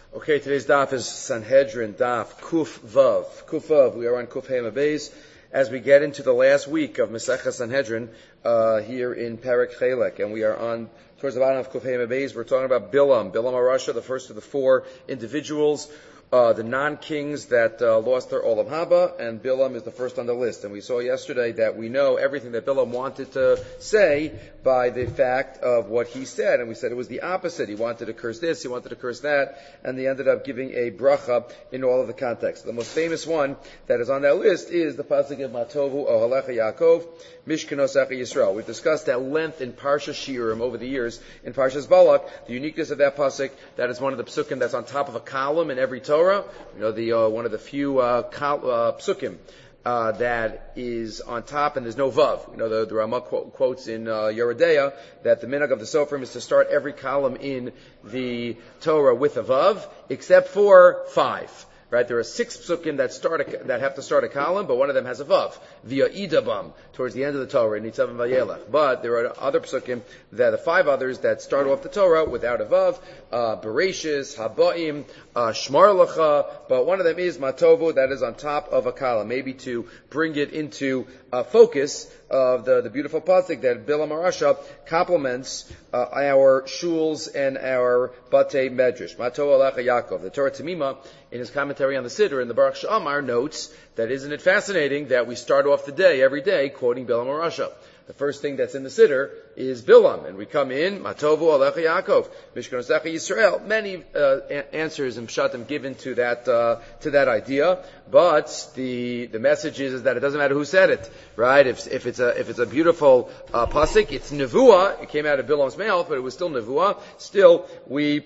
Okay, today's daf is Sanhedrin daf Kuf Vav. Kuf Vav. We are on Kuf Hey Beis as we get into the last week of Masechah Sanhedrin here in Perek Chelek, and we are on towards the bottom of Kuf Hey Beis. We're talking about Bilam Arasha, the first of the four individuals, the non-kings that lost their Olam Haba, and Bilam is the first on the list. And we saw yesterday that we know everything that Bilam wanted to say by the fact of what he said, and we said it was the opposite. He wanted to curse this, he wanted to curse that, and he ended up giving a bracha in all of the contexts. The most famous one that is on that list is the pasuk of Matovu Ohalecha Yaakov Mishkanosecha Yisrael. We've discussed at length in Parsha Shiurim over the years in Parshas Balak, the uniqueness of that pasuk. That is one of the psukim that's on top of a column in every Torah. You know, the one of the few psukim that is on top, and there's no vav. You know, the Ramah quotes in Yeridea that the minhag of the Sofrim is to start every column in the Torah with a vav, except for 5. Right? There are 6 psukim that have to start a column, but one of them has a vav, via idabam, towards the end of the Torah in Nitzav and Vayelech. But there are other psukim, the 5 others that start off the Torah without a vav, Bereshis, Habaim, Shmar Lacha, but one of them is Matovu, that is on top of a column, maybe to bring it into focus of the beautiful pasuk that Bilam Arasha complements our shuls and our batei medrash. Matovu Alecha Yaakov. The Torah Tamima, in his commentary on the Siddur in the Baruch She'amar, notes that isn't it fascinating that we start off the day every day quoting Bilam Arasha. The first thing that's in the Siddur is Bilam, and we come in, Matovu Alecha Yaakov, Mishkanosecha Yisrael. Many answers and pshatim given to that idea, but the message is that it doesn't matter who said it, right? If it's a beautiful pasuk, it's nevuah. It came out of Bilam's mouth, but it was still nevuah. Still, we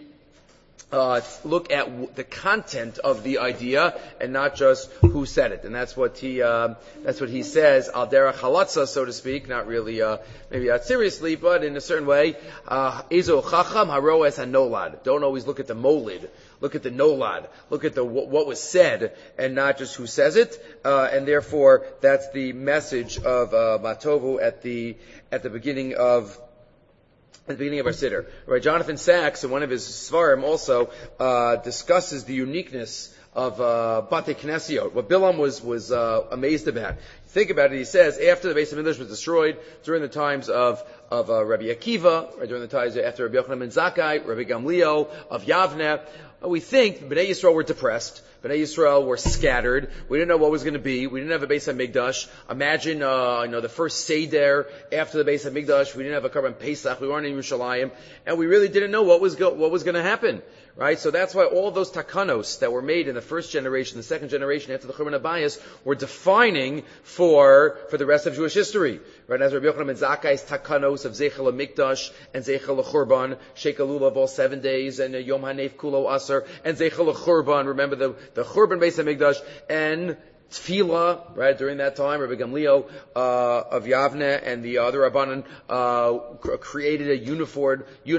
look at the content of the idea and not just who said it, and that's what he says al derech halatza, so to speak, not really maybe not seriously, but in a certain way. Ezo chacham haroes hanolad. Don't always look at the molid. Look at the nolad. Look at what was said, and not just who says it. And therefore, that's the message of Matovu at the beginning of our Siddur. Right, Jonathan Sachs, in one of his Svarim, also discusses the uniqueness of Batei Knesiot. What Bilam was amazed about. Think about it. He says after the Beis Hamikdash was destroyed, during the times of Rabbi Akiva, or during the times after Rabbi Yochanan ben Zakkai, Rabbi Gamliel of Yavne, we think Bnei Yisrael were depressed. Bnei Yisrael were scattered. We didn't know what was going to be. We didn't have a Beis Hamikdash. Imagine, the first Seder after the Beis Hamikdash. We didn't have a Karban Pesach. We weren't in Yerushalayim, and we really didn't know what was going to happen. Right? So that's why all those takanos that were made in the first generation, the second generation after the Churban Abayis were defining for the rest of Jewish history. Right? As Rabbi Yochanan ben Zakkai's takanos of Zeichel HaMikdash and Zeichel HaChurban, Shekel Lulav all 7 days, and Yom HaNeif Kulo Aser, and Zeichel HaChurban, remember the Churban Beis HaMikdash, and Tefillah, right, during that time, Rabbi Gamliel of Yavne and the other Rabbanan created a uniform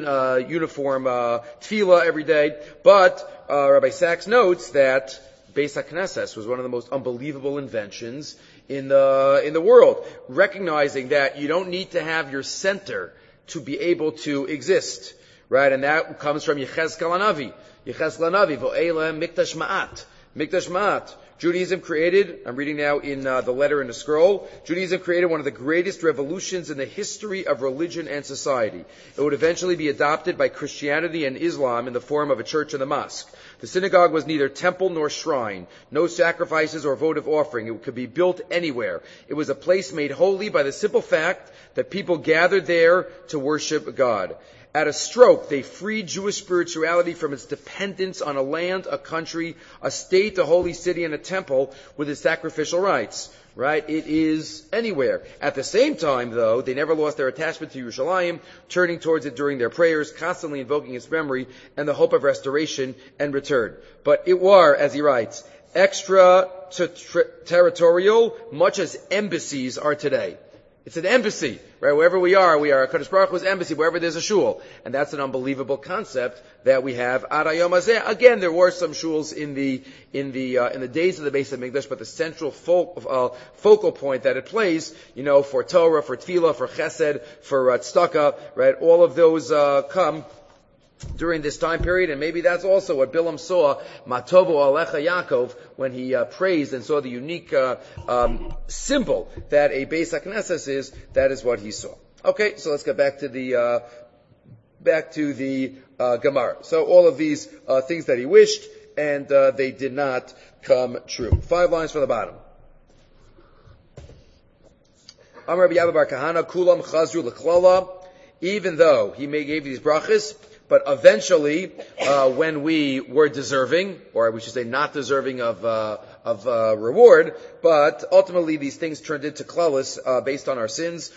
Tefillah every day. But Rabbi Sachs notes that Beis HaKnesses was one of the most unbelievable inventions in the world, recognizing that you don't need to have your center to be able to exist, right? And that comes from Yechezkel Hanavi, Vo'elem Mikdash Ma'at. Judaism created, I'm reading now in the letter in the scroll, Judaism created one of the greatest revolutions in the history of religion and society. It would eventually be adopted by Christianity and Islam in the form of a church and a mosque. The synagogue was neither temple nor shrine, no sacrifices or votive offering. It could be built anywhere. It was a place made holy by the simple fact that people gathered there to worship God. At a stroke, they freed Jewish spirituality from its dependence on a land, a country, a state, a holy city, and a temple with its sacrificial rites. Right? It is anywhere. At the same time, though, they never lost their attachment to Yerushalayim, turning towards it during their prayers, constantly invoking its memory and the hope of restoration and return. But it were, as he writes, extra-territorial, much as embassies are today. It's an embassy, right? Wherever we are a Kadosh Baruch Hu's embassy, wherever there's a shul. And that's an unbelievable concept that we have. Ad Hayom Hazeh. Again, there were some shuls in the days of the Beis Hamikdash, but the central focal point that it plays, for Torah, for Tefillah, for Chesed, for Tzedakah, right? All of those come during this time period, and maybe that's also what Bilam saw, Matovo Alecha Yaakov, when he praised and saw the unique symbol that a Beis HaKnesses is. That is what he saw. Okay, so let's get back to the Gemara. So all of these things that he wished, and they did not come true. 5 lines from the bottom. Amar Rabbi Abba Bar Kahana, Kulam Chazru L'Klala. Even though he gave these brachas, but eventually, when we were deserving, or we should say not deserving of reward, but ultimately these things turned into klalos based on our sins.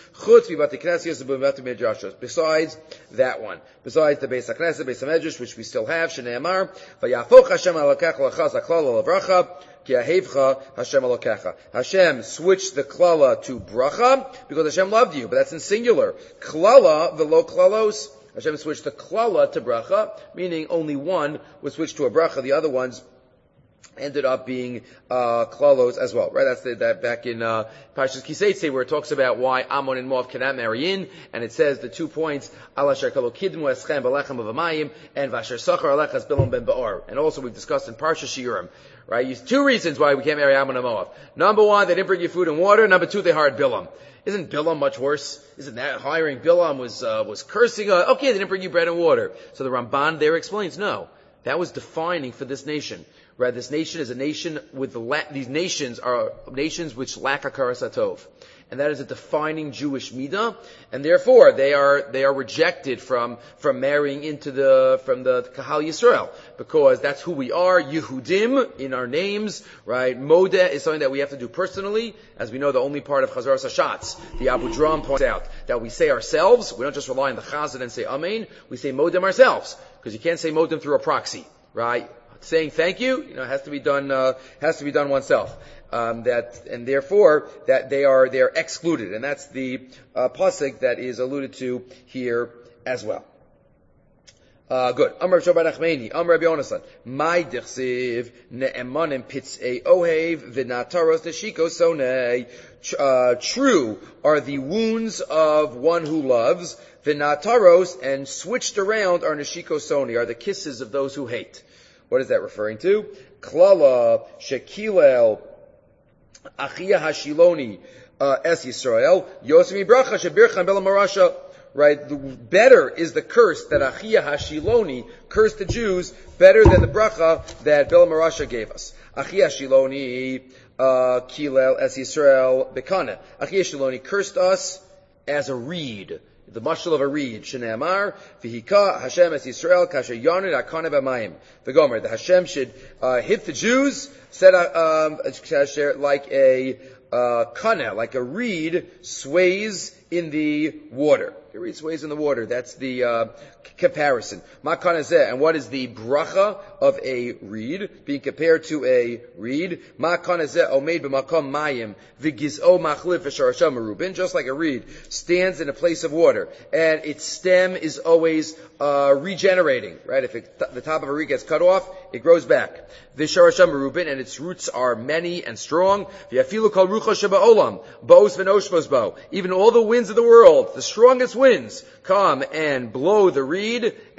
Besides that one, besides the Beis HaKnesses, Beis HaMedrash, which we still have, Shneimar, Vayafoch Hashem Elokecha l'chaz haklala l'bracha, ki ahevcha Hashem Elokecha. Hashem switched the klala to bracha because Hashem loved you, but that's in singular. Klala, velo klalos. Hashem switched the klala to bracha, meaning only one was switched to a bracha. The other ones ended up being klalos as well, right? That's that back in Parshas Kiseitze, where it talks about why Ammon and Moab cannot marry in, and it says the 2 points: Al asher kalo kidmu eschem b'lechem avamayim, and Vasher Sachar alechas Bilam ben Ba'or. And also we've discussed in Parshas Shiurim, right? 2 reasons why we can't marry Ammon and Moab. Number 1, they didn't bring you food and water. Number 2, they hired Bilam. Isn't Bilam much worse? Isn't that hiring Bilam was cursing? Okay, they didn't bring you bread and water. So the Ramban there explains, no, that was defining for this nation. Right, this nation is a nation with these nations are nations which lack hakaras hatov, and that is a defining Jewish midah, and therefore they are rejected from marrying into from the Kahal Yisrael, because that's who we are, Yehudim, in our names. Right, Modeh is something that we have to do personally, as we know the only part of Chazaras Hashatz. The Abu Dram points out that we say ourselves. We don't just rely on the Chazan and say Amen. We say Modem ourselves, because you can't say Modem through a proxy, right? Saying thank you, has to be done oneself. And therefore that they are excluded, and that's the pasuk that is alluded to here as well. Good. Amar Shabbat Achmeini, Amar Rabbi Yonasan, my dichsiv ne'emanim pitzei ohev v'nataros neshiko sonei. True are the wounds of one who loves, v'nataros, and switched around are neshiko soni, are the kisses of those who hate. What is that referring to? Klala shekilel achia hashiloni es Yisrael yosemi bracha shebirchan bela marasha. Right, better is the curse that achia hashiloni cursed the Jews better than the bracha that bela marasha gave us. Achia hashiloni kilel es Yisrael bekana. Achia hashiloni cursed us as a reed. The mashal of a reed, Shneamar, Vihika Hashem es Yisrael kasher yonid akane b'mayim. The Gomer, that Hashem should hit the Jews, said like a kana, like a reed sways in the water. A reed sways in the water. That's the comparison. Ma kana zeh, and what is the bracha of a reed being compared to a reed? Ma kana zeh omeid b'makom mayim v'giz'o machlif v'sharasham merubin. Just like a reed stands in a place of water, and its stem is always regenerating. Right? If the top of a reed gets cut off, it grows back. V'sharasham merubin, and its roots are many and strong. V'yafilu kol rucha sheba'olam bo'os v'noshmos bo. Even all the winds of the world, the strongest winds, come and blow the reed.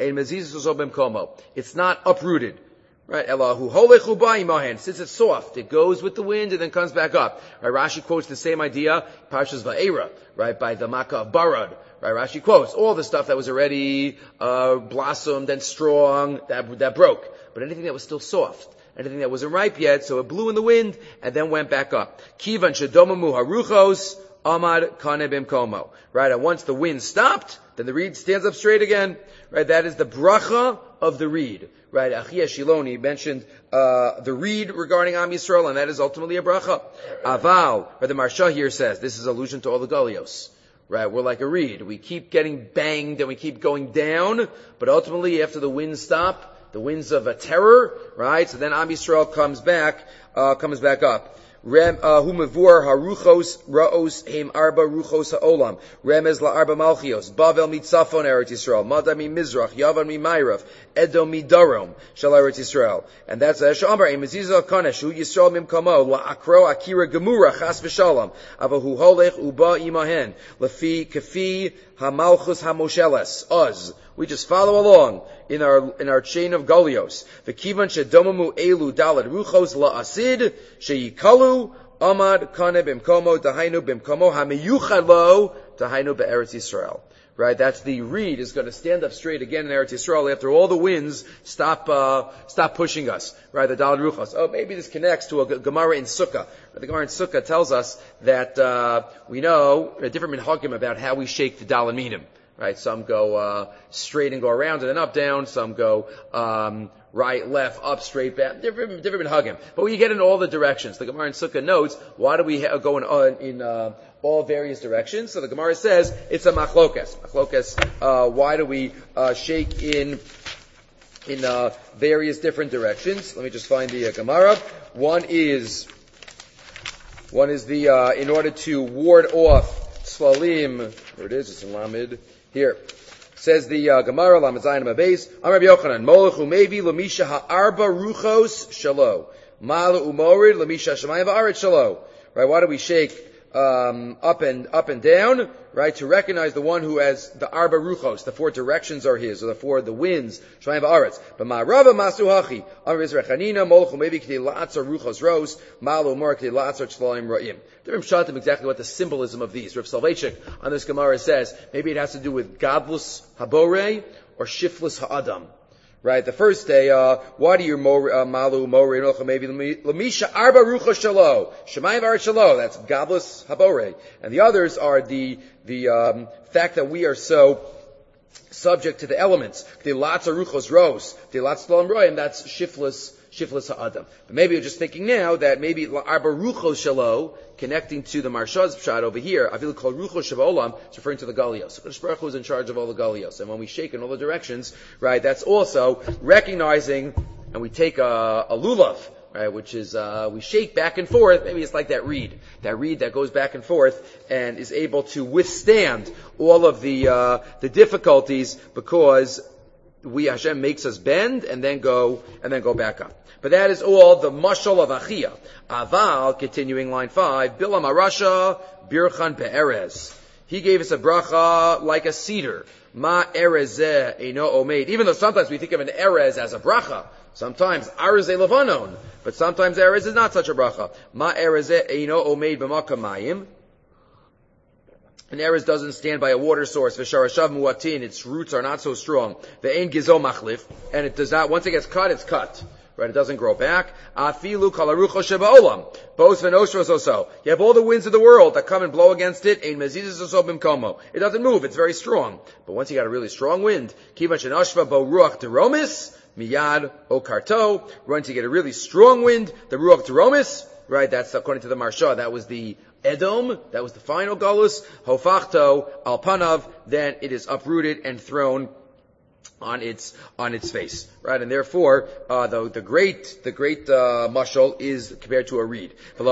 It's not uprooted. Right? Since it's soft, it goes with the wind and then comes back up. Right? Rashi quotes the same idea, Parshas Va'era, right, by the Makkah of Barad. Right? Rashi quotes all the stuff that was already blossomed and strong, that broke. But anything that was still soft, anything that wasn't ripe yet, so it blew in the wind and then went back up. Kivan shedomamu haruchos amad kane bimkomo. Right? And once the wind stopped, then the reed stands up straight again. Right? That is the bracha of the reed. Right? Achia Shiloni mentioned the reed regarding Am Yisrael, and that is ultimately a bracha. Aval, or the Marsha here says, this is allusion to all the Galios. Right? We're like a reed. We keep getting banged and we keep going down, but ultimately after the winds stop, the winds of a terror, right? So then Am Yisrael comes back up. Humavur haruchos raos heim arba ruchos haolam remez la arba malchios Bavel mitzafon Eretz Yisrael Madam mi Mizrach Yavan mi Mayrav Edom mi Darom shel Eretz Yisrael, and that's Shamar Emezizah Kanesh Hu Yisrael mimkamo la akro akira gemura chas v'shalom avahu holech uba imahen lefi kafi Hamalchus Hamosheles, Uz. We just follow along in our chain of Golios. V'kivan shedomamu elu dalad ruchos la'asid sheyikalu amad kane bimkomo dahainu bimkomo hamiyuchad lo dahainu be'eretz Yisrael. Right, that's the reed is going to stand up straight again in Eretz Yisrael after all the winds stop pushing us. Right, the Dalad Ruchos. Oh, maybe this connects to a Gemara in Sukkah. The Gemara in Sukkah tells us that we know different minhagim about how we shake the Dalad Minim. Right, some go straight and go around and then up down. Some go right, left, up, straight, back. Different minhagim. But when you get in all the directions, the Gemara in Sukkah notes why do we go in all various directions. So the Gemara says it's a machlokas. Why do we shake in various different directions? Let me just find the Gemara. One is the in order to ward off slalim. There it is. It's in Lamed here. Says the Gemara Lamed Zayin Mabeis. Amar Yochanan Molochu Mevi Lamisha Ha'arba Ruchos Shalo Malu Umorid Lamisha Shemayim Va'aret Shalo. Right? Why do we shake up and down, right? To recognize the one who has the arba ruchos, the four directions are his, or the winds, shmayim va'aretz. But ma'rava masu hachi, amar Yisrachanina, molchu maybe k'tei la'atzar ruchos ros, malu mor k'tei la'atzar tzlaim ra'im. Different pshatim exactly what the symbolism of these. Rav Soloveitchik on this Gemara says, maybe it has to do with godless habore or shiftless ha'adam. Right, the first day, why do you malu mori maybe lamisha arba rucha shalo shemayim v'aretz shalo? That's godless habore, and the others are the fact that we are so subject to the elements. The lots of ruchos ros, the lots of roim. That's shiftless ha'adam. But maybe you're just thinking now that maybe arba ruchos shalo, connecting to the Marshaz pshat over here, Avil called Ruchos Shavolam, it's referring to the Galios. So Kodesh Baruch Hu is in charge of all the Galios. And when we shake in all the directions, right, that's also recognizing, and we take a lulav, right, which is, we shake back and forth, maybe it's like that reed that goes back and forth and is able to withstand all of the difficulties because Hashem makes us bend and then go back up. But that is all the mashal of Achia. Aval, continuing line 5, Bilam Arasha, Birchan Be'erez. He gave us a bracha like a cedar. Ma erezeh eino omeid. Even though sometimes we think of an erez as a bracha. Sometimes arezeh levanon. But sometimes erez is not such a bracha. Ma erezeh eino omeid b'makam mayim. An erez doesn't stand by a water source. V'sharashav muatin. Its roots are not so strong. Ve'ein gizo machlif. And it does not, once it gets cut, it's cut. Right, it doesn't grow back. Afilu kalarucho sheba'olam. Bos v'noshros oso. You have all the winds of the world that come and blow against it. Ein mezizes oso bimkomo. It doesn't move. It's very strong. But once you got a really strong wind, kivan shenashva bo ruach deromis, miyad o karto. Once you get a really strong wind, the ruach deromis, right, that's according to the Marsha, that was the Edom, that was the final galus. Hofachto alpanav, then it is uprooted and thrown on its face, right? And therefore, the great mashal is compared to a reed. And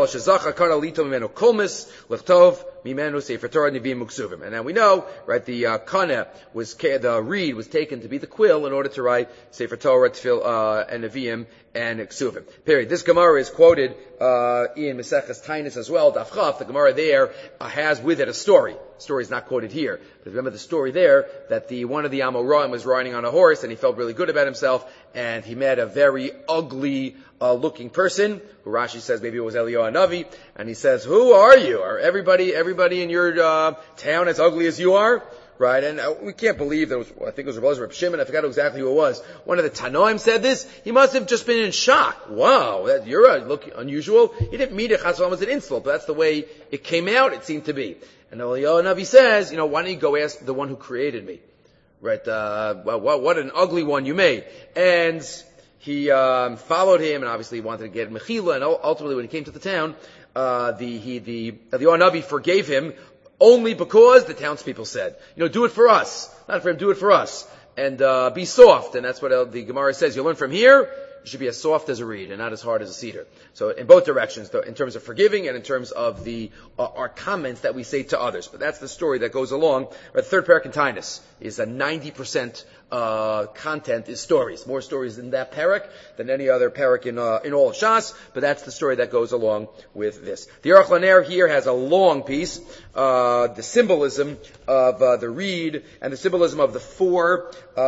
now we know, right? The reed was taken to be the quill in order to write Sefer Torah, Tefil, and Nevi'im and Ksuvim. Period. This Gemara is quoted in Maseches Tainus as well. Daf Chaf, the Gemara there has with it a story. The story is not quoted here, but remember the story there that one of the Amoraim was riding on a horse and he felt really good about himself, and he met a very ugly looking person who Rashi says maybe it was Eliyahu Hanavi, and he says, "Who are you? Are everybody in your town as ugly as you are?" Right, and we can't believe that I think it was Reb Shimon, I forgot exactly who it was. One of the Tanoim said this. He must have just been in shock. Wow, you're look unusual. He didn't mean it as an insult, but that's the way it came out, it seemed to be. And Eliyahu Hanavi says, why don't you go ask the one who created me? Right, what an ugly one you made. And he followed him, and obviously he wanted to get Mechila, and ultimately when he came to the town, the Eliyahu Hanavi forgave him only because the townspeople said, do it for us. Not for him, do it for us. And be soft. And that's what the Gemara says. You learn from here, you should be as soft as a reed and not as hard as a cedar. So in both directions, in terms of forgiving and in terms of our comments that we say to others. But that's the story that goes along. The third parak in Tainus is a 90% content is stories. More stories in that parak than any other parak in all of Shas, but that's the story that goes along with this. The Aruch LaNer here has a long piece, the symbolism of the reed and the symbolism of the four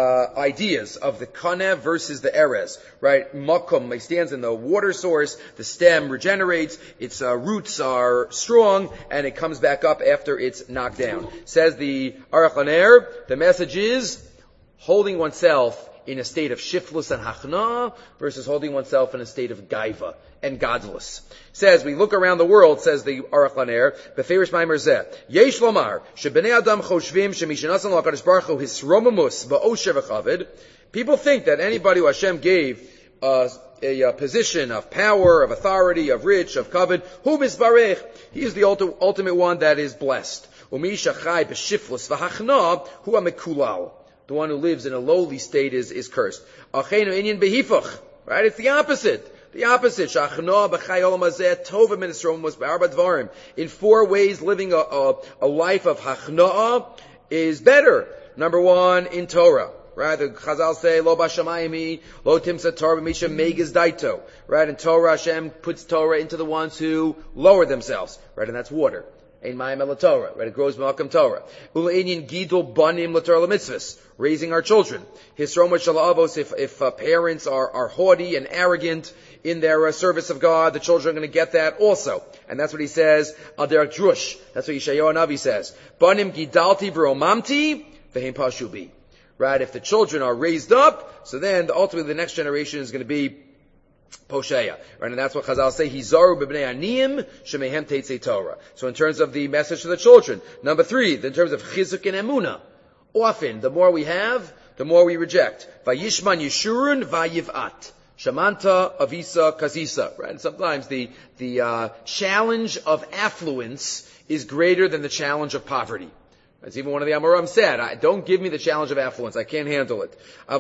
ideas of the Kaneh versus the Erez. Right? Makom, it stands in the water source, the stem regenerates, its roots are strong, and it comes back up after it's knocked down. Says the Aruch LaNer, the message is holding oneself in a state of shiftless and hachna versus holding oneself in a state of gaiva and godless. Says, we look around the world, says the Aruch LaNer, Beferish Maimer Zeh, Yesh Lomar, Shebnei Adam Choshvim, Shemishanasan L'HaKadosh Baruch Hu Hisromamus Ba'osher V'Chaved. People think that anybody who Hashem gave a position of power, of authority, of rich, of covet, Hu Misbarech, he is the ultimate one that is blessed. Umi Shachai B'Shiflus V'Hachna, Hu HaMekulal. The one who lives in a lowly state is cursed. Achenu inyan behifach. Right? It's the opposite. The opposite. Shachna b'chai olam hazeh tova min Yisroel was be'arba dvarim. In 4 ways, living a life of hachna is better. Number 1, in Torah. Right? The Chazal say, Lo b'shamayim lo timsa Torah b'misha megiz daito. Right? In Torah, Hashem puts Torah into the ones who lower themselves. Right? And that's water. Ein mayim el Torah, right? It grows malkam Torah. Ula inyan gidol banim l'Torah l'mitzvahs, raising our children. Hisrom v'shalavos, if parents are haughty and arrogant in their service of God, the children are going to get that also. And that's what he says, al derech drush. That's what Yeshayahu Navi says. Banim gidalti v'romamti v'hem pashubi. Right? If the children are raised up, so then ultimately the next generation is going to be Posheya. Right? And that's what Chazal say, Hizaru b'bnei aniyim shemehem teitzei Torah. So in terms of the message to the children. Number 3, in terms of chizuk and emunah. Often, the more we have, the more we reject. Vayishman yishurun vayivat. Shamanta avisa kazisa. Right? And sometimes the challenge of affluence is greater than the challenge of poverty. As even one of the Amoram said, don't give me the challenge of affluence. I can't handle it. Right,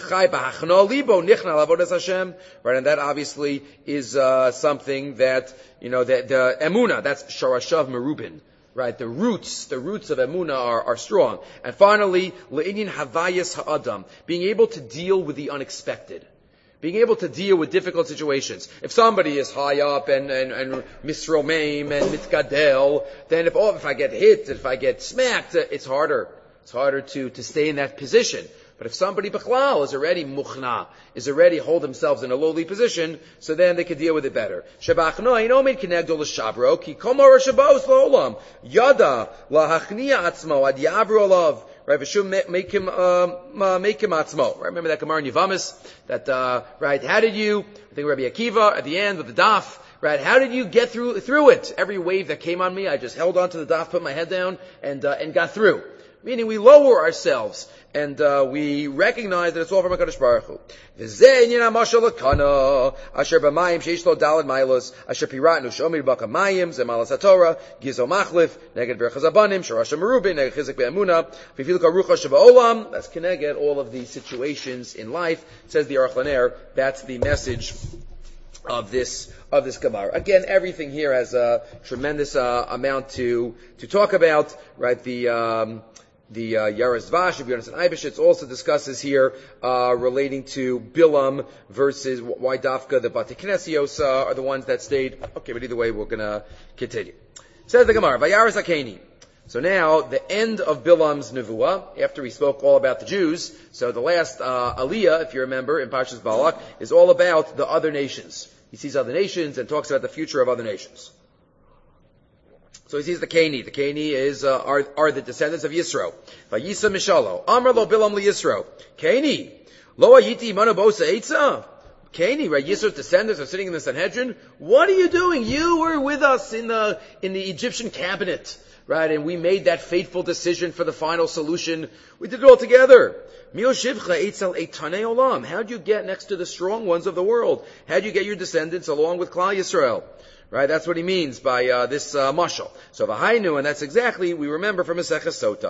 and that obviously is something that, that the emunah, that's sharashav merubin. Right, the roots of emunah are strong. And finally, le'inyan havayas ha'adam, being able to deal with the unexpected. Being able to deal with difficult situations. If somebody is high up and misromeim and mitgadel, then if I get hit, if I get smacked, it's harder. It's harder to stay in that position. But if somebody b'chlal is already muchna, is already hold themselves in a lowly position, so then they can deal with it better. Shebachno ino min kinegdol l'shabro ki komar shabos lo'olam yada lahachnia atzmo ad yavru olav. Right, V'shum make him atzmo. Right, remember that Gemara in Yevamis? That, right, how did you, I think Rabbi Akiva, at the end with the daf, right, how did you get through it? Every wave that came on me, I just held on to the daf, put my head down, and got through. Meaning we lower ourselves, and we recognize that it's all from HaKadosh Baruch Hu. V'zeh inyan ha'mashal l'kana, asher b'mayim sheish lo daled mailos, asher piratnu shomir b'aka mayim, zeh malas ha'torah, gizo machlif, neged berachas abanim, shorasha merubin, neged chizek be'emunah, v'filuk harucha sheba'olam. That's keneged all of the situations in life. Says the Aruch LaNer, that's the message of this Gemara. Again, everything here has a tremendous amount to talk about, right? The Yaras Vash of Yonasan Eibishitz also discusses here relating to Bilam versus why Dafka, the Bati Knesios are the ones that stayed. Okay, but either way, we're going to continue. Says the Gemara, Vayaras Akeni. So now, the end of Bilam's Nevuah, after we spoke all about the Jews, so the last Aliyah, if you remember, in Parshas Balak, is all about the other nations. He sees other nations and talks about the future of other nations. So he sees the Keni. The Keni are the descendants of Yisro. Vayisa Mishalo. Amar lo Bilam li Yisro. Keni. Lo ayiti imanu bosa eitza. Keni, right? Yisro's descendants are sitting in the Sanhedrin. What are you doing? You were with us in the Egyptian cabinet, right? And we made that fateful decision for the final solution. We did it all together. Mio shivcha eitzel eitanei olam. How'd you get next to the strong ones of the world? How'd you get your descendants along with Klal Yisrael? Right, that's what he means by this mashal. So v'hainu, and that's exactly we remember from Maseches Sota.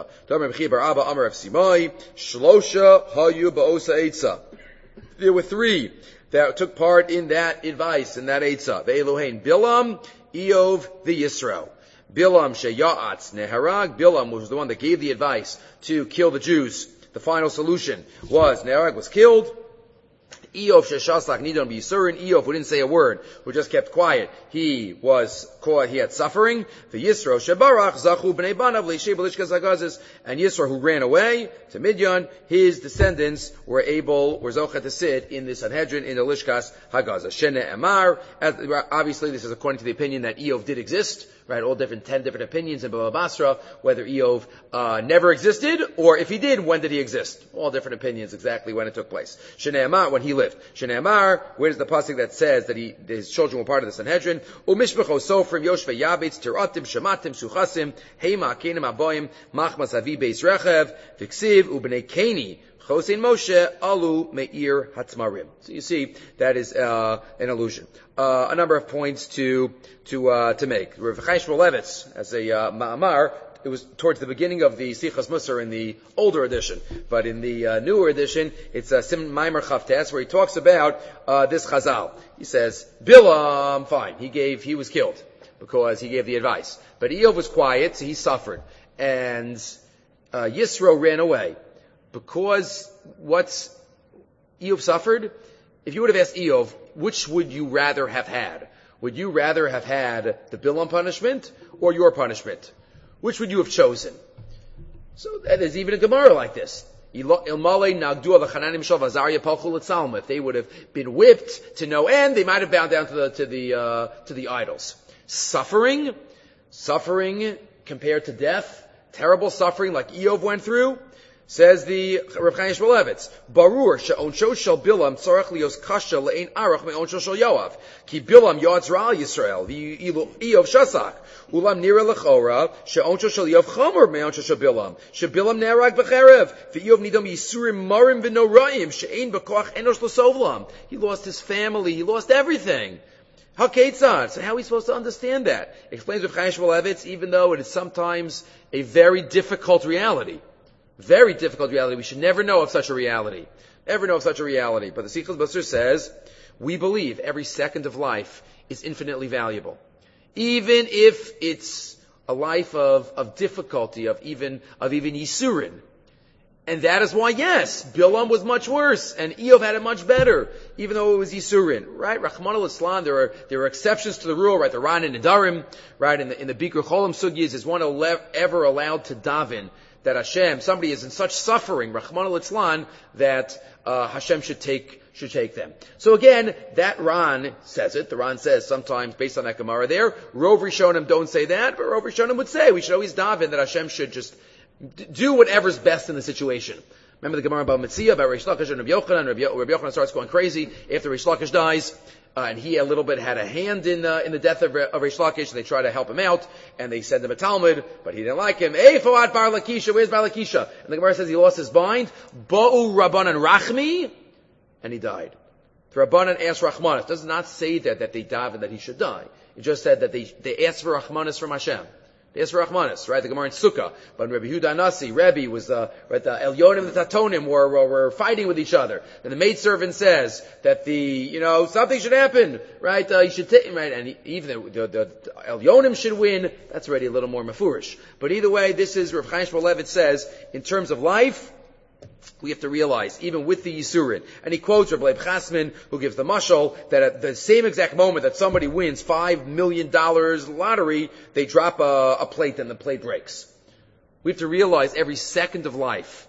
There were 3 that took part in that advice, in that eitzah. Ve'elohein Bilam, Eov, the Yisro. Bilam sheya'atz neharag. Bilam was the one that gave the advice to kill the Jews. the final solution was Nerag was killed. Eov sheshasak nidon b'yisurin. Eov, who didn't say a word, who just kept quiet, he was caught, he had suffering. The Yisro shebarach zachu b'nei banav leishei b'lishkas hagazis. And Yisro, who ran away to Midian, his descendants were zocha to sit in the Sanhedrin in the Lishkas Hagazah. Shene Emar. Obviously, this is according to the opinion that Eov did exist. Right, 10 different opinions in Baba Basra, whether Eov never existed, or if he did, when did he exist? All different opinions exactly when it took place. Shnei Amar, when he lived. Shnei Amar, where's the pasuk that says that his children were part of the Sanhedrin? Umishbecho Sofrim, Yoshve Yabitz, Tiratim, Shematim, Suchasim, Heima, Kenim Aboim, Machmas Avi Beis Rechev, Viksiv, Ubnei Keni, Chosein Moshe, Alu, Meir, Hatzmarim. So you see, that is an allusion. A number of points to make. Rav Chaim Shmulevitz, as a ma'amar, it was towards the beginning of the Sichas Musar in the older edition, but in the newer edition, it's Simon Maimer Chavtes, where he talks about this Chazal. He says, Bilam, fine, he was killed because he gave the advice, but Eov was quiet, so he suffered, and Yisro ran away because Eov suffered. If you would have asked Eov, which would you rather have had? Would you rather have had the Bilam punishment or your punishment? Which would you have chosen? So there's even a Gemara like this. If they would have been whipped to no end, they might have bowed down to the idols. Suffering compared to death, terrible suffering like Eov went through. Says the Rav Chaim Shmulevitz, Barur she'onsho shel Bilam tzarech lios kasha le'ein arach me'onsho shel Yoav. Ki Bilam yodz ra'al Yisrael, v'Eov shasak. Ulam nira lechora she'onsho shel Yoav chomer me'onsho shel Bilam. She'Bilam ne'arag b'cherev. V'Eov nidam yisurim marim v'noraim she'ein b'koach enosh l'sovlam. He lost his family. He lost everything. HaKetzad. So how are we supposed to understand that? Explains Rav Chaim Shmulevitz, even though it is sometimes a very difficult reality. Very difficult reality. We should never know of such a reality. Never know of such a reality. But the Sichos Basar says, we believe every second of life is infinitely valuable. Even if it's a life of difficulty, of even Yisurin. And that is why, yes, Bilam was much worse, and Eov had it much better, even though it was Yisurin. Right? Rachmana litzlan, there are exceptions to the rule, right? The Ran and Nedarim, right? In the Bikur Cholam Sugyas, is one ever allowed to daven that Hashem, somebody is in such suffering, Rachmana litzlan, that Hashem should take them. So again, that Ran says it. The Ran says sometimes, based on that Gemara there, Rov Rishonim don't say that, but Rov Rishonim would say we should always daven that Hashem should just do whatever's best in the situation. Remember the Gemara about Metzia, about Reish Lakish and Rabbi Yochanan. Rabbi Yochanan starts going crazy after Reish Lakish dies. And he a little bit had a hand in the death of Reish Lakish, and they try to help him out, and they send him a Talmud, but he didn't like him. Hey, Fawad Bar Lakisha, where's Bar Lakisha? And the Gemara says he lost his mind. Ba'u Rabbanan Rachmi, and he died. The Rabbanan asked Rachmanis. It does not say that they davened that he should die. It just said that they asked for Rachmanis from Hashem. They asked for Rachmanis, right? The Gemara in Sukkah. But Rabbi Yehuda Nasi, Rebbe, was the Elyonim and the Tatonim were fighting with each other. And the maidservant says that something should happen, right? You should take, right? And even the Elyonim should win. That's already a little more mafurish. But either way, this is Rav Chaim Shmulevitz says, in terms of life, we have to realize, even with the Yisurin, and he quotes Rabbi Leib Chasman, who gives the mashal, that at the same exact moment that somebody wins $5 million lottery, they drop a plate and the plate breaks. We have to realize every second of life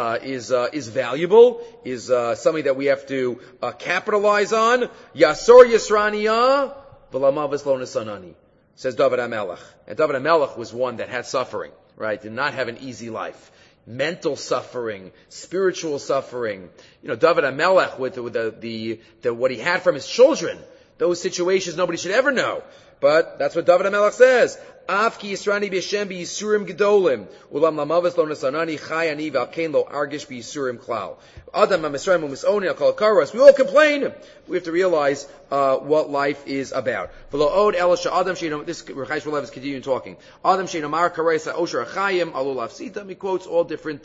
is valuable, is something that we have to capitalize on. Yasor Yisraniya, v'lamavis lo nesanani, says David HaMelech. And David HaMelech was one that had suffering, right? Did not have an easy life. Mental suffering, spiritual suffering. David HaMelech with the what he had from his children. Those situations nobody should ever know. But that's what David HaMelech says. Af ki yisrani b'Yishem b'Yisurim gedolim. Ulam lamavas lo nesanani chay ani v'alkein lo argish b'Yisurim klal. Adam ha'misrayim u'misoni al kol karas. We all complain. We have to realize what life is about. V'lo od el she'adam she'ino. This Rav Chaim Shmulevitz is continuing talking. Adam she'ino mar kareisa osher achayim alul afsitam. He quotes all different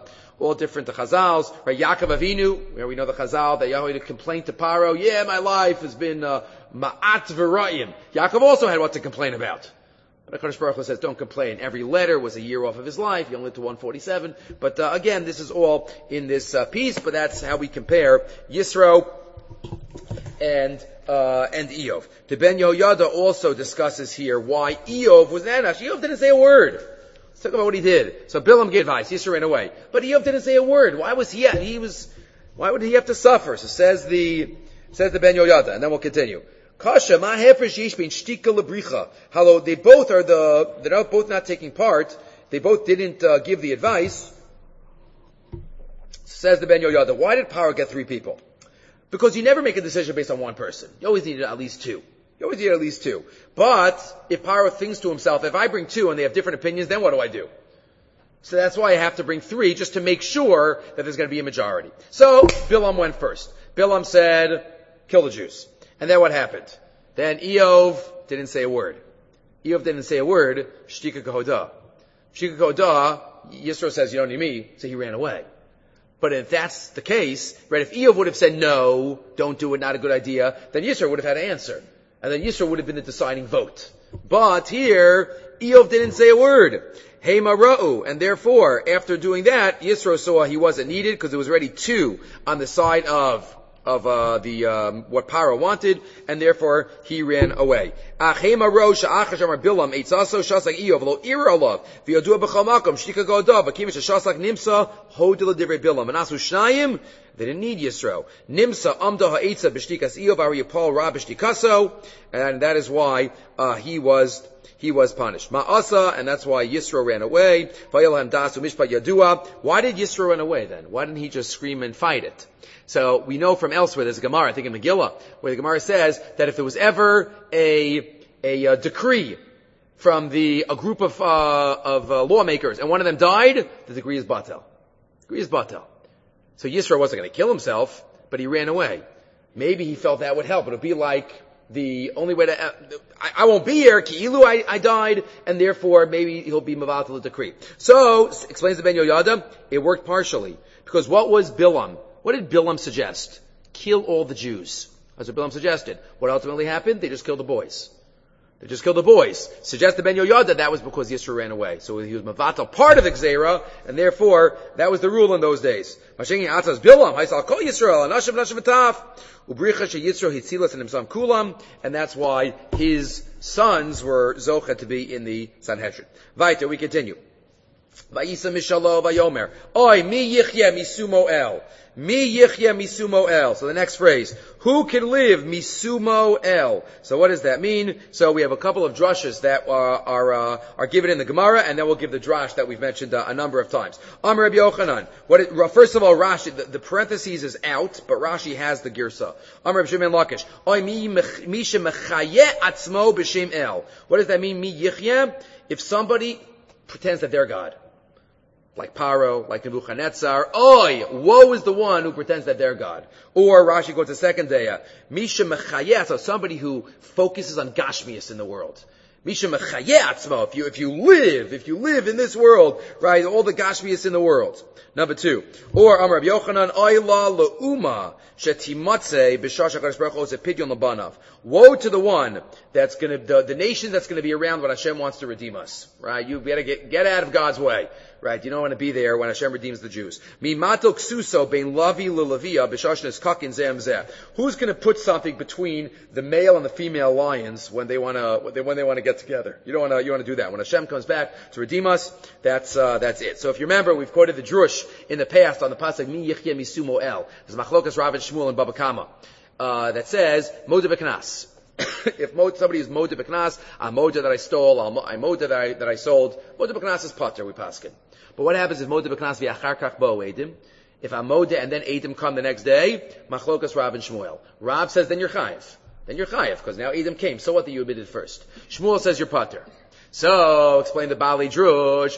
chazals. Right? Yaakov Avinu, where we know the chazal that Yahweh complained to Paro. Yeah, my life has been ma'at v'ra'im. Yaakov also had what to complain about. But HaKadosh Baruch Hu says, don't complain. Every letter was a year off of his life. He only lived to 147. But again, this is all in this piece, but that's how we compare Yisro and Eov. The Ben Yehoyada also discusses here why Eov was Nanash. Eov didn't say a word. Let's talk about what he did. So Bilam gave advice. Yisro ran away. But Eov didn't say a word. Why would he have to suffer? So says the Ben Yehoyada, and then we'll continue. Kasha, ma hefresh yesh bein shtika lebricha. Hello, they're both not taking part. They both didn't give the advice. Says the Ben Yehoyada, why did Paro get 3 people? Because you never make a decision based on one person. You always need at least 2. But if Paro thinks to himself, if I bring 2 and they have different opinions, then what do I do? So that's why I have to bring 3 just to make sure that there's going to be a majority. So Bilam went first. Bilam said, kill the Jews. And then what happened? Then Eov didn't say a word. Shtika kahoda. Shtika kahoda, Yisro says, you don't need me, so he ran away. But if that's the case, right, if Eov would have said no, don't do it, not a good idea, then Yisro would have had to answer. And then Yisro would have been the deciding vote. But here, Eov didn't say a word. Hey mara'u, and therefore, after doing that, Yisro saw he wasn't needed because there was already 2 on the side of what Paro wanted, and therefore he ran away. They didn't need Yisro. Nimsa amda ha'etza b'shtikas Eov ari Yipol ra b'shtikaso, and that is why he was punished. Ma'asa, and that's why Yisro ran away. Vayilhem dasu mishpat yadua. Why did Yisro run away then? Why didn't he just scream and fight it? So we know from elsewhere, there's a Gemara, I think in Megillah, where the Gemara says that if there was ever a decree from a group of lawmakers and one of them died, the decree is batel. So Yisro wasn't going to kill himself, but he ran away. Maybe he felt that would help. It would be like the only way to, I won't be here, ki'ilu I died, and therefore maybe he'll be mavatal the decree. So, explains the Ben Yehoyada, it worked partially. Because what was Bilam? What did Bilam suggest? Kill all the Jews. That's what Bilam suggested. What ultimately happened? They just killed the boys. Suggested Ben Yehoyada that was because Yisro ran away. So he was mavatal, part of the Gzeira, and therefore that was the rule in those days. Mashengi atzas Bilam, haisal kol Yisrael, anashim v'taf, ubricha sheYisro hitzilas and himsam kulam, and that's why his sons were zocha to be in the Sanhedrin. Vaita, we continue. Vayisa mishalo vayomer, oy mi yichye misumo el. Mi yichya misumo el. So the next phrase, who can live misumo el? So what does that mean? So we have a couple of drushes that are given in the Gemara, and then we'll give the drash that we've mentioned a number of times. Amar Rabbi Yochanan. First of all, Rashi, the parentheses is out, but Rashi has the girsa. Amar Rabbi Shimon Lakish. Oy mi shemechaye atzmo b'shem el. What does that mean? Mi yichya? If somebody pretends that they're God. Like Paro, like Nebuchadnezzar. Oy! Woe is the one who pretends that they're God. Or Rashi goes to second day. Misha mechayeh, so somebody who focuses on Gashmias in the world. Misha mechayeh atzmo, if you live in this world, right, all the Gashmias in the world. Number 2. Or Amar Rabbi Yochanan, Oy la le'uma shetimatze b'shar shakadosh baruch hu pidyon labanav. Woe to the one that's gonna, the nation that's gonna be around when Hashem wants to redeem us. Right? You gotta get out of God's way. Right? You don't want to be there when Hashem redeems the Jews. Mimato ksuso bein lavi lelavia b'shashnes kakin zeh zeh. Who's going to put something between the male and the female lions when they want to get together? You want to do that. When Hashem comes back to redeem us, that's it. So if you remember, we've quoted the Drush in the past on the pasuk mi yichye misumo el. There's machlokas Rav and Shmuel and Baba Kama that says moda b'knas. If somebody is moda b'knas, I'm moda that I stole, I'm moda that I sold. Moda b'knas is pater, we paskin. But what happens if moda b'knas v'achar kach bo edim? If I'm moda and then edim come the next day, machlokas Rav and Shmuel. Rav says then you're chayiv. Because now edim came. So what that you admitted first? Shmuel says you're pater. So explain the Bali Drush.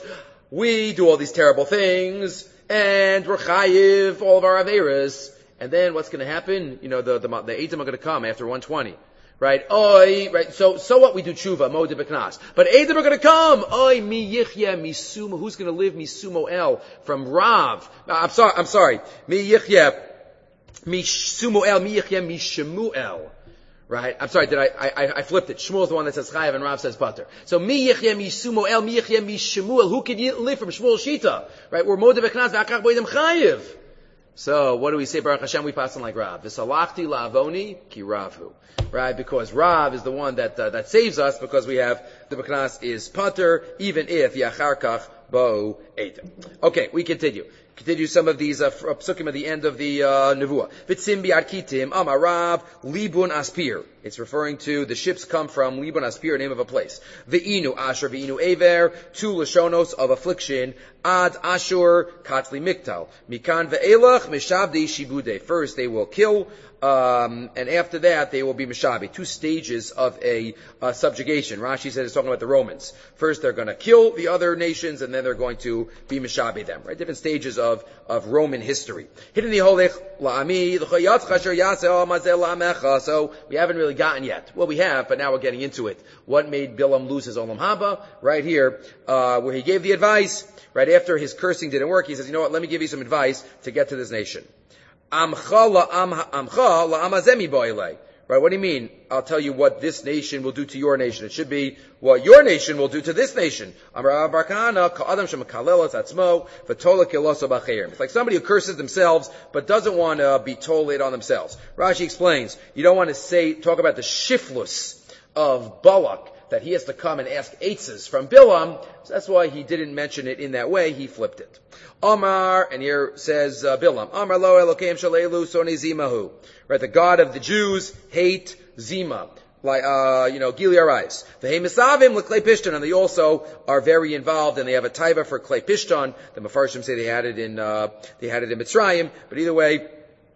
We do all these terrible things and we're chayiv all of our averas. And then what's going to happen? You know, the edim are going to come after 120. Right? Oi, right? So what we do tshuva, moda b'knas. But Edim are going to come. Oi, mi yichya, mi sumo. Who's going to live mi sumo el? From Rav. I'm sorry. Mi yichya, mi sumo el, mi yichya, mi shemu el. Right? I'm sorry, I flipped it. Shmuel is the one that says chayav and Rav says pater. So mi yichyem Shmuel, mi yichyem Shmuel. Who could live from Shmuel Shita? Right? We're modeh v'knas v'achach boidem chayiv. So what do we say? Baruch Hashem, we pass on like Rav. V'salachti la'avoni ki Ravu. Right? Because Rav is the one that saves us because we have the v'knas is pater even if yachar kach bo edim. Okay, we continue. Continue some of these psukim at the end of the nevuah. Vitzim bi'arkitim amarav libun aspir. It's referring to the ships come from Libun Aspir, name of a place. Ve'inu Asher, ve'inu Aver, two lashonos of affliction. Ad Ashur Katli Miktal. Mikan ve'elach mishabdi shibude. First they will kill, and after that they will be mishabi. Two stages of a subjugation. Rashi says it's talking about the Romans. First they're going to kill the other nations, and then they're going to be mishabi them. Right? Different stages of Roman history. So we haven't really gotten yet. Well, we have, but now we're getting into it. What made Bilam lose his Olam Haba? Right here, where he gave the advice, right after his cursing didn't work, he says, you know what, let me give you some advice to get to this nation. Right, what do you mean? I'll tell you what this nation will do to your nation. It should be what your nation will do to this nation. It's like somebody who curses themselves, but doesn't want to be told it on themselves. Rashi explains, you don't want to talk about the shiflus of Balak, that he has to come and ask eitzes from Bilam. So that's why he didn't mention it in that way. He flipped it. Amar, and here says Bilam, Amar lo Elokeim shalelu soni zimahu. Right, the God of the Jews hate Zima. Like, Gili Arais. V'hei misavim l'klei pishton, and they also are very involved, and they have a taiva for klei pishton. The Mefarshim say they had it in Mitzrayim, but either way,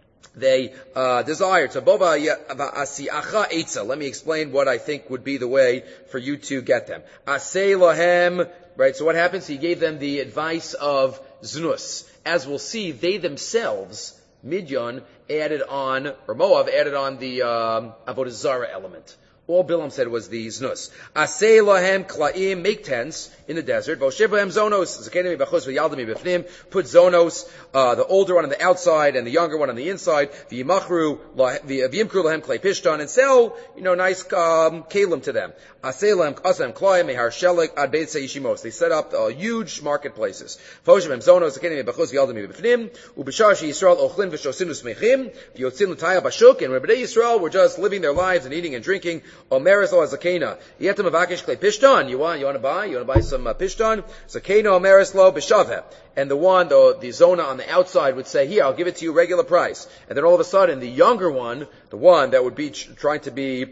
they desire to bova asiacha etza. Let me explain what I think would be the way for you to get them. Asei lahem. Right. So what happens? He gave them the advice of znus. As we'll see, they themselves, Midian, added on, or Moab added on the avodah zarah element. All Bilam said was the znus. Asei lahem klaim, make tents in the desert. V'oshev lahem zonos, zakenim b'chos v'yaldami b'fnim. Put zonos, the older one on the outside and the younger one on the inside. V'yimachru, v'yimkru lahem klei pishton, and sell, nice kalim to them. Asei lahem asem klaim mehar shelik ad beit yishimos. They set up huge marketplaces. V'oshev lahem zonos, zakenim b'chos v'yaldami b'fnim. U'b'shar she Yisrael ochlin v'shosinu smechim. V'yotzin l'taya b'shuk. And Rebbe Yisrael were just living their lives and eating and drinking. Omeres lo zakena. Yetem avakish klei pishton. You want to buy some pishton? Zakena omeres lo b'shaveh. And the zona on the outside would say, here, I'll give it to you regular price. And then all of a sudden, the younger one, the one that would be trying to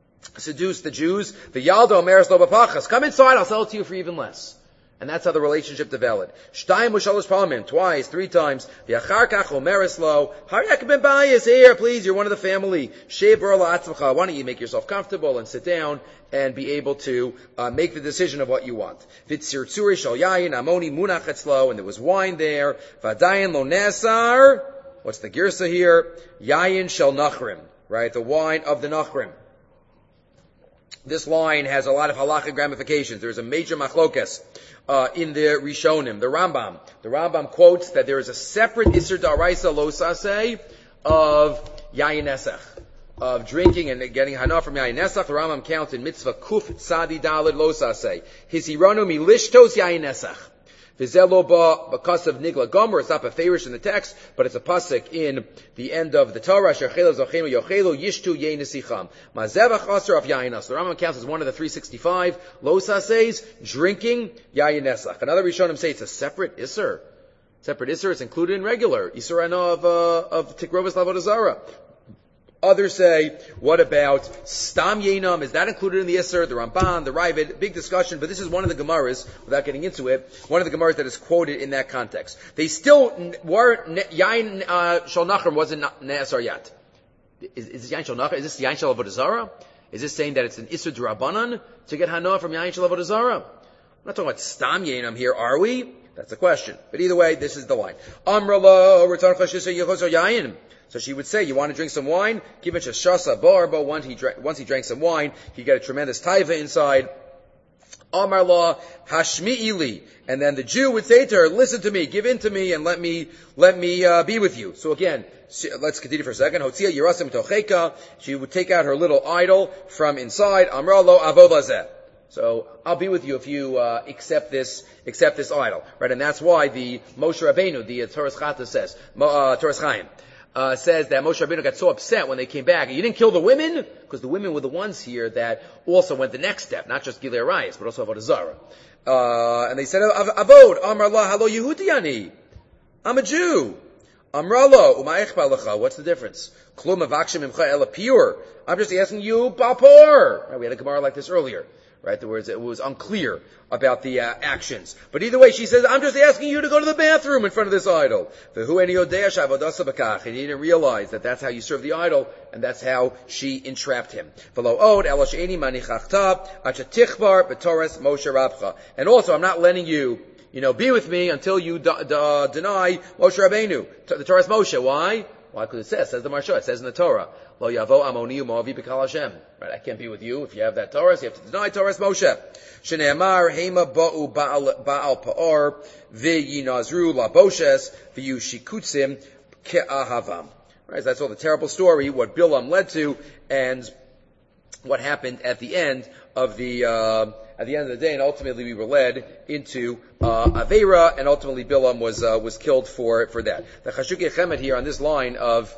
seduce the Jews, the yaldo omeres lo b'pachas. Come inside, I'll sell it to you for even less. And that's how the relationship developed. Shtayim u'shalosh palamim, twice, 3 times. V'achar kach omeres lo, harek ben bayis, here, please, you're one of the family. She'ber la'atzmacha, why don't you make yourself comfortable and sit down and be able to make the decision of what you want. V'tzirtzuri shal yayin, amoni munach etzlo, and there was wine there. V'adayin lo nesar, what's the girsa here? Yayin shel nachrim, right, the wine of the nachrim. This line has a lot of halachic ramifications. There's a major machlokes in the Rishonim, the Rambam. The Rambam quotes that there is a separate Isser Daraisa Lo Saseh of Yayin Nesach, of drinking and getting hana from Yayin Nesach. The Rambam counts in Mitzvah Kuf Tzadi Daled Lo Saseh. His Hironu Milishtos Yayin Nesach. V'zelo ba because of Nigla Gomer. It's not a favorish in the text, but it's a pasuk in the end of the Torah. Shechelo zochenu yochelu yishtu yeinesicham. Mazevach aser of yayinas. The Rambam counts as one of the 365. Losa says drinking yayinesach. Another Rishonim say it's a separate iser. Separate iser. It's included in regular iser of tikrovas lavodah zarah. Others say, what about Stam Yenam? Is that included in the Isser? The Ramban, the Ravid, big discussion, but this is one of the Gemaras, without getting into it, one of the Gemaras that is quoted in that context. They still weren't, Yain Shal Nachrim wasn't Ne'asar yet. Is this Yain Shal Nachrim? Is this Yain Shal Avodah Zarah? Is this saying that it's an Isser D'Rabbanan to get Hana from Yain Shal Avodah Zarah? We're not talking about Stam Yenam here, are we? That's the question. But either way, this is the line. Amrala, Retan Chashisa Yechoso Yain. So she would say, you want to drink some wine? Give it shasa barba. Once he drank some wine, he got a tremendous taiva inside. Amar la hashmi'ili, and then the Jew would say to her, "Listen to me, give in to me, and let me be with you." So again, let's continue for a second. Hotzia yirasim tocheka. She would take out her little idol from inside. Amar lo avod lazeh. So I'll be with you if you accept this idol, right? And that's why the Moshe Rabbeinu, the Torah Chata says, Torah Chaim, says that Moshe Rabbeinu got so upset when they came back. You didn't kill the women? Because the women were the ones here that also went the next step, not just Gilei Arayis, but also Avodah Zarah. And they said, Avod, Amar la halo Yehudi ani. I'm a Jew. Amar lo, uma echba lecha. What's the difference? Klum avakshim imcha ela pure. I'm just asking you, Bapor. Right, we had a Gemara like this earlier. Right, the words, it was unclear about the actions. But either way, she says, I'm just asking you to go to the bathroom in front of this idol. And he didn't realize that that's how you serve the idol, and that's how she entrapped him. And also, I'm not letting you, be with me until you deny Moshe Rabbeinu, the Torah's Moshe. Why? Why? Because it says the Marsha, it says in the Torah, Lo yavo amoni u'moavi b'kal Hashem. Right, I can't be with you if you have that Torah, so you have to deny Torah's Moshe. Shne'amar heima ba'u ba'al pa'or v'yinazru laboshes v'yushikutzim ke'ahavam. Right, so that's all the terrible story, what Bilam led to, and what happened at the end of the day, and ultimately we were led into Aveira, and ultimately Bilam was killed for that. The Chashukei Chemed here on this line of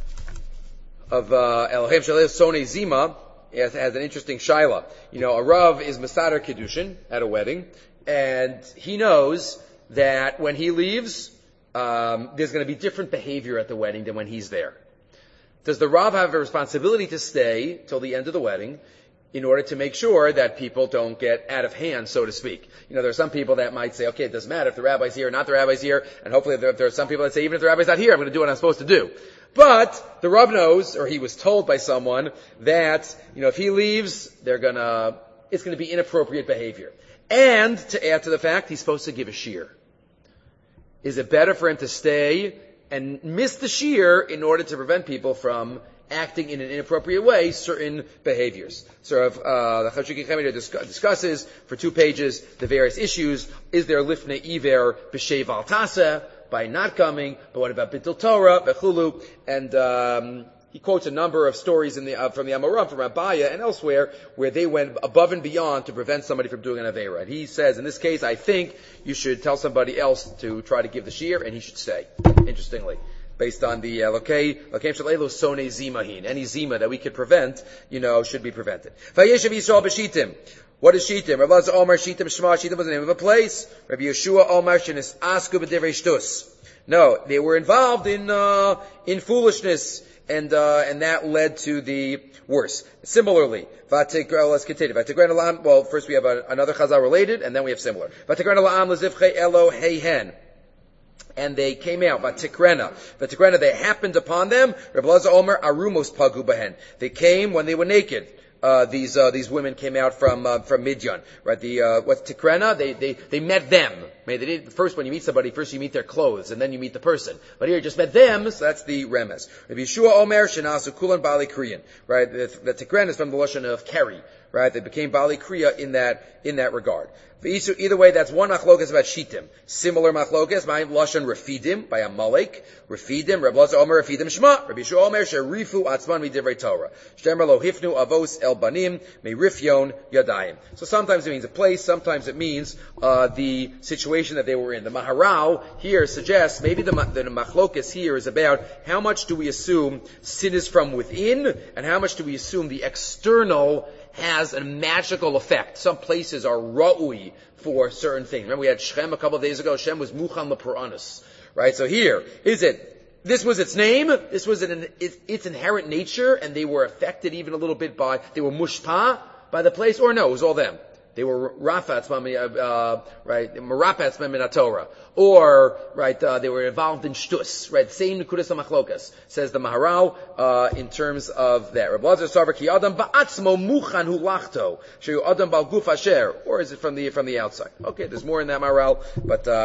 Elohim Shalei Sonei Zima has an interesting shaila. A Rav is Masadar Kedushin at a wedding, and he knows that when he leaves, there's going to be different behavior at the wedding than when he's there. Does the Rav have a responsibility to stay till the end of the wedding in order to make sure that people don't get out of hand, so to speak? There are some people that might say, okay, it doesn't matter if the rabbi's here or not the rabbi's here, and hopefully there are some people that say, even if the rabbi's not here, I'm going to do what I'm supposed to do. But the Rav knows, or he was told by someone, that, if he leaves, it's going to be inappropriate behavior. And, to add to the fact, he's supposed to give a shiur. Is it better for him to stay and miss the shiur in order to prevent people from acting in an inappropriate way, certain behaviors? So the Chashukei Chemed discusses for 2 pages the various issues. Is there lifnei iver b'shei valtasa, by not coming? But what about Bittul Torah, Bechulu? And he quotes a number of stories from the Amoram, from Abaya and elsewhere, where they went above and beyond to prevent somebody from doing an Aveira. And he says, in this case, I think you should tell somebody else to try to give the shiur, and he should stay. Interestingly, based on the Lokeim Shalelo Sonei Zimahin, any zima that we could prevent, should be prevented. Vayeshev Yisrael b'Shittim. What is Shittim? Rabbi Elazar Omer Shittim Shema. Shittim was the name of a place. Rabbi Yeshua Omer Shenis Asku b'Divrei Shtus. No, they were involved in foolishness, and that led to the worse. Similarly, let's continue. Well, first we have another chazal related, and then we have similar. And they came out, Vatikrena, they happened upon them, Rabbi Elazar Omer Arumos Pagu Bahen. They came when they were naked. These women came out from Midian, right? What's Tikrena? They met them. First, when you meet somebody, first you meet their clothes, and then you meet the person. But here you just met them, so that's the remes. Rabbi Yeshua Omer Shenasu Kulan Bali Kriyan, right? The Tikrena is from the lashon of Keri, right? They became Bali Kriya in that regard. Either way, that's one machlokas about Shittim. Similar machlokas by lashon Refidim, by Amalek. Refidim, Rabbi Elazar Omer Refidim Shema. Rabbi Yeshua Omer Sherifu Atzman Midivrei Torah. Shtemar lo hifnu avos el banim meirifyon yadayim. So sometimes it means a place, sometimes it means the situation that they were in. The Maharal here suggests maybe the machlokas here is about how much do we assume sin is from within, and how much do we assume the external has a magical effect. Some places are ra'ui for certain things. Remember we had Shem a couple of days ago. Shem was Muchan L'Puranis. Right? So here, this was its name, this was its inherent nature, and they were affected even a little bit they were mushpa by the place, or no, it was all them. They were Rafats, right, Marapats min Torah. Or, right, they were involved in Shtus, right, same Nekudas HaMachlokas, says the Maharal, in terms of that. Rabbi Elazar Sarver ki Adam ba'atzmo muchan hu lachto, shehu Adam bal guf asher, or is it from the outside? Okay, there's more in that Maharal, but,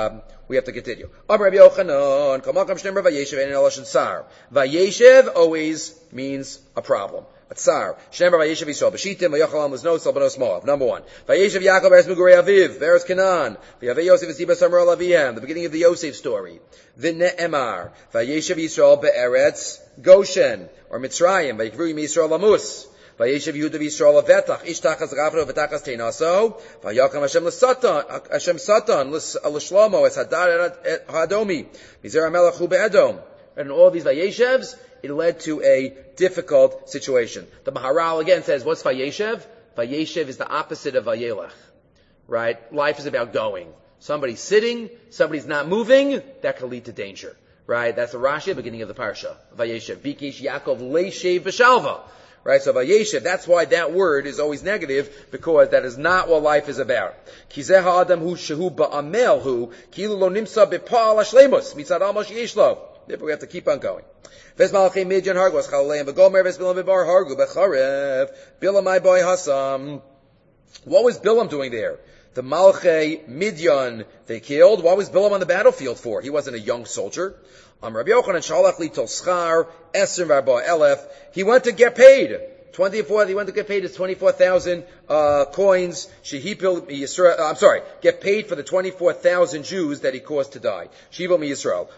we have to continue. Rabbi Yochanan, Kol Makom Shneimar Vayeshev Ein Ela Tsar. Vayeshev always means a problem. A tsar. Shneimar Vayeshev Yisrael B'shitim V'yochalam L'znos Al Banos Moav. Number one. Vayeshev Yaakov Eretz Mugurei Aviv Be'eretz Canaan V'yavei Yosef V'ziba Samar Al Avihem. The beginning of the Yosef story. V'ne'emar Vayeshev Yisrael Be'eretz Goshen or Mitzrayim V'yikru Yim Yisrael Lamus. Vayeshev Yehuda V'Yisrael Avetach Ish Tachas Gavro V'Tachas Teinaso V'yakam Hashem Satan L'Shlomo Es Hadar Hadomi Mizer HaMelech Hu Be'edom. And all these Vayeshevs, it led to a difficult situation. The Maharal again says, what's Vayeshev? Vayeshev is the opposite of Vayelech. Right? Life is about going. Somebody's sitting, somebody's not moving, that could lead to danger. Right? That's the Rashi, beginning of the Parsha. Vayeshev. Bikish Yaakov Leishev V'Shalva. Right? So Vayeshev, that's why that word is always negative, because that is not what life is about. Kizeh ha'adam hu shehu ba'amel hu, kilu lo nimsa b'pa'al ha'shleimus, mitzad al mosh yesh lo. Therefore we have to keep on going. Ves malachei midyan hargu as chalaleim v'gomer ves bilam v'bar hargu b'charev bilamai boy hasam. What was Bilam doing there? The malachei midyan they killed. What was Bilam on the battlefield for? He wasn't a young soldier. Rabbi Yochanan shalach li tol schar eser v'arba elef. He went to get paid. He went to get paid his 24,000 coins. Get paid for the 24,000 Jews that he caused to die. Shiva mi Yisrael.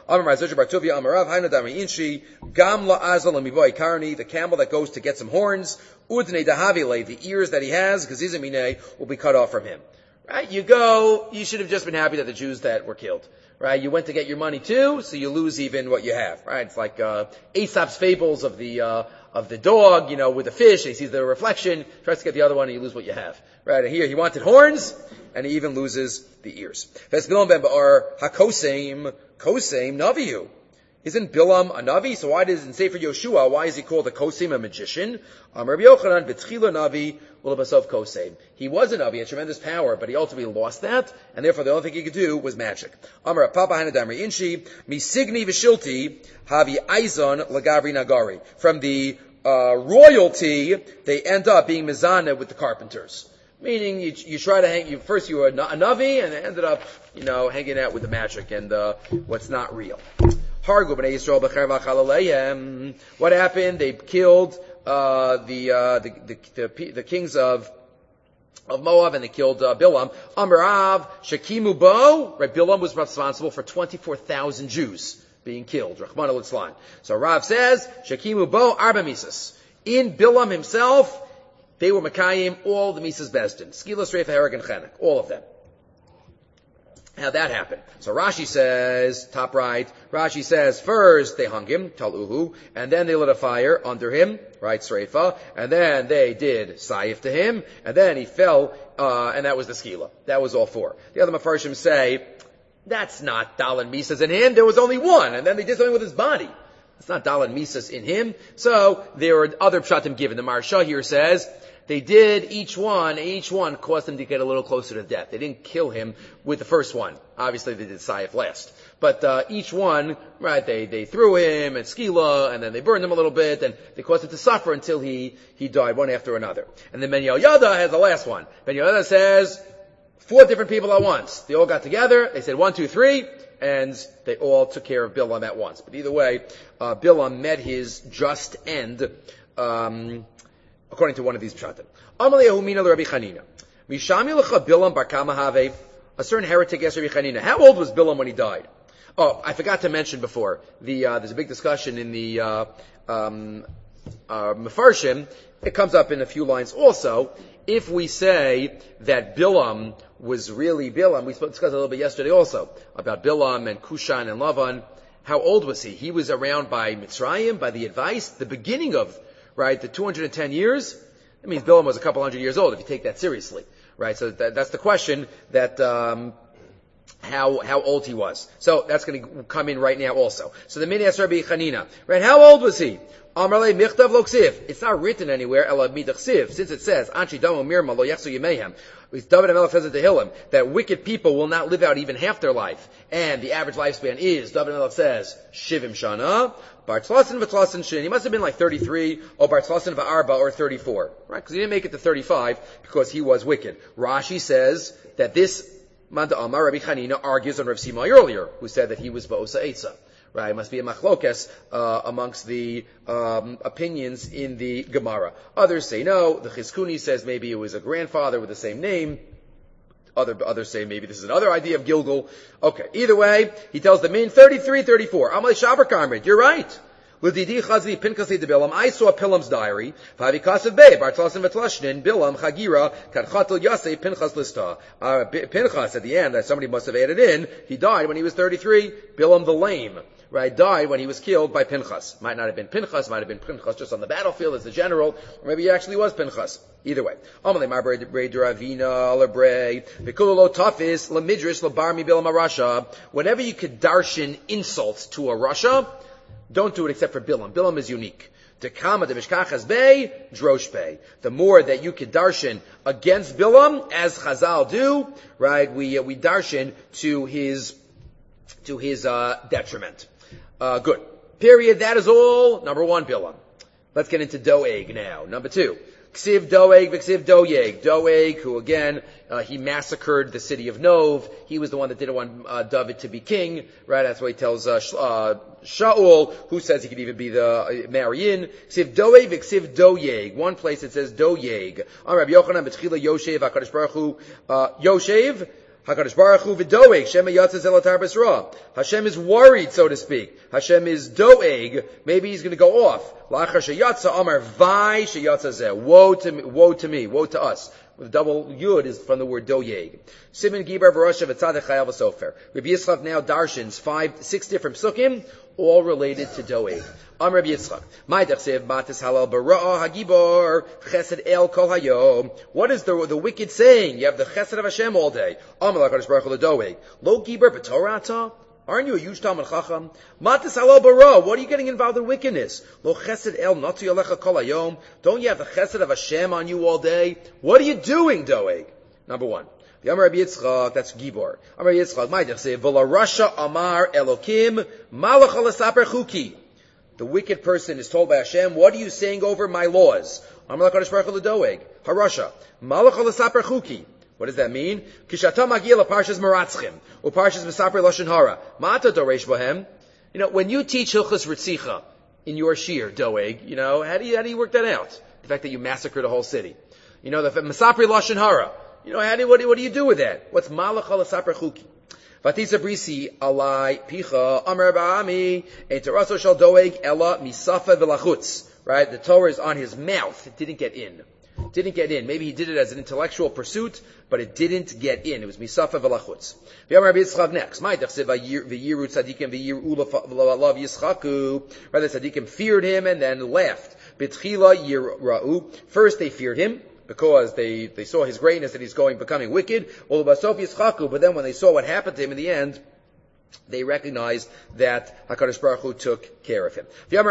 The camel that goes to get some horns. The ears that he has, will be cut off from him. Right? You should have just been happy that the Jews that were killed. Right? You went to get your money too, so you lose even what you have. Right? It's like Aesop's fables of the dog, with the fish, and he sees the reflection, tries to get the other one, and you lose what you have. Right? And here, he wanted horns, and he even loses the ears. Hakoseim Naviyu. Isn't Bilam a Navi? So why does it say for Yoshua, why is he called a Koseim, a magician? Rabbi Yochanan, B'tchila Navi, Ulabasov Koseim. He was a Navi, had tremendous power, but he ultimately lost that, and therefore the only thing he could do was magic. Amar Papa Hanadamri Inshi, Misigni Vishilti, Havi Aizon Lagavri Nagari. From the royalty, they end up being mizana with the carpenters. Meaning, you try to first you were a Navi, and it ended up, hanging out with the magic and what's not real. Hargu b'nei Yisrael b'cher v'chalaleim. What happened? They killed the kings of Moab, and they killed Bilam. Amarav Shekimu Bo. Right, Bilam was responsible for 24,000 Jews being killed. Rachmana litzlan. So Rav says Shekimu Bo Arba Misas. In Bilam himself, they were Mekayim all the Misas Bezdin. Skilas Reifa Hereg and Chenek, all of them. How that happened? So Rashi says, top right, Rashi says, first they hung him, taluhu, and then they lit a fire under him, right, sreifa, and then they did saif to him, and then he fell, and that was the skila. That was all four. The other Mefarshim say, that's not Dalan Misas in him, there was only one, and then they did something with his body. It's not Dalan Misas in him. So there are other pshatim given. The Maharsha here says, they did each one caused him to get a little closer to death. They didn't kill him with the first one. Obviously they did Saif last. But each one, right, they threw him at Skila, and then they burned him a little bit, and they caused him to suffer until he died one after another. And then Ben Yehoyada has the last one. Ben Yehoyada says, 4 different people at once. They all got together, they said 1, 2, 3, and they all took care of Bilam at once. But either way, Bilam met his just end, according to one of these pshatim. A certain heretic asked Rabbi Chanina, how old was Bilam when he died? Oh, I forgot to mention before, there's a big discussion in the Mefarshim. It comes up in a few lines also. If we say that Bilam was really Bilam, we discussed a little bit yesterday also, about Bilam and Kushan and Lavan. How old was he? He was around by Mitzrayim, by the advice, the beginning of, right, the 210 years. That means Bilam was a couple hundred years old, if you take that seriously. Right, so that's the question, that how old he was. So that's going to come in right now also. So the min asked Rabbi Chanina, right, how old was he? Amrle michtav lo ksiv. It's not written anywhere, ela midachsiv, since it says, Anshi damo mirma lo yachsu yemehem. David HaMelech says in Tehillim, that wicked people will not live out even half their life. And the average lifespan is, David HaMelech says, Shivim Shana, Bartlasin v'tlasin shin. He must have been like 33, or Bartlasin v'arba, or 34. Right? Because he didn't make it to 35, because he was wicked. Rashi says that this Manda Amar, Rabbi Chanina argues on Rav Simai earlier, who said that he was Ba'osa Eitza. Right, it must be a machlokes amongst the opinions in the Gemara. Others say no. The Chizkuni says maybe it was a grandfather with the same name. Others say maybe this is another idea of Gilgal. Okay, either way, he tells the min 33, 34. Amalei Shaber Karmid, you're right. L'didi Chazvi Pinchas Bilam. I saw Pilam's diary. V'havikasav Bei Bartlasim V'Tlashnin Bilam Chagira Kadchatel Yasei Pinchas Lista. Pinchas at the end that somebody must have added in. He died when he was 33. Bilam the lame. Right, died when he was killed by Pinchas. Might not have been Pinchas, might have been Pinchas just on the battlefield as the general, or maybe he actually was Pinchas. Either way. Amalei Marbrei Dravina Lebrei V'Kulu Lo Tafis LeMidrash LeBarmi Bilam Arasha. Whenever you could darshan insults to a Rasha, don't do it except for Bilam. Bilam is unique. Dekama de Mishkachas Bey, Drosh Bey. The more that you could darshan against Bilam, as Chazal do, right, we darshan to his detriment. Good. Period. That is all. Number one, Bilam. Let's get into Doeg now. Number two. Ksiv Doeg, V'ksiv Doeg. Doeg, who again, he massacred the city of Nov. He was the one that didn't want David to be king, right? That's why he tells Shaul, who says he could even be the Marion. Ksiv Doeg, V'ksiv Doeg. One place it says Doeg. Rabbi Yochanan, B'tchila Yoshev, HaKadosh Baruch Hu, Yoshev, HaKadosh Baruch Hu v'doeg, Shem yatzah zelatar b'sra. Hashem is worried, so to speak. Hashem is doeg. Maybe he's going to go off. La'achar sheyatza amar vai sheyatza zeh. Woe to me, woe to us. The double yud is from the word doeg. Siman Gibar v'rosha v'tzadech chayal v'sofer. Rabbi Yitzchak now darshins 6 different psukim, all related to doeg. Am Rabbi Yitzchak. Ma'idachsev matis halal bara'a hagibor chesed el kol hayom. What is the wicked saying? You have the chesed of Hashem all day. Am l'akadosh baruch hu l'doeg. Lo gibar b'torata. Aren't you a huge Talmud Chacham? Matis halal bara. What are you getting involved in wickedness? Lo chesed el natu yalecha kol hayom. Don't you have the chesed of Hashem on you all day? What are you doing, doeg? Number one. The Amar Rabbi Yitzchak, that's Gibor. Amar Rabbi Yitzchak, ma'idachsev v'la rasha amar elokim malach alasaper chuki. The wicked person is told by Hashem, what are you saying over my laws? Amar l'kadosh baruch hu l'doeg. Harasha. Malach alasaper chuki. What does that mean? Kishata magia l'parshas maratzchim. U'parshas mesaper lashon hara. Ma'ata doresh bohem. When you teach Hilchos Ritzicha in your shir, doeg, how do you work that out? The fact that you massacred a whole city. The mesaper lashon hara. What do you do with that? What's malach alasaper chuki? Vatisa brisi alai picha amar ba'ami etaraso shal doeg ella misafa v'lachutz. Right, the Torah is on his mouth. It didn't get in. Maybe he did it as an intellectual pursuit, but it didn't get in. It was misafa v'lachutz. V'yamar Rabbi Yitzchak next. Ma'idachsev v'yiru tzadikim v'yiru lav yischaku. Right, the tzadikim feared him and then laughed. B'tchila yira'u. First they feared him, because they saw his greatness that he's becoming wicked. But then when they saw what happened to him in the end, they recognized that HaKadosh Baruch Hu took care of him.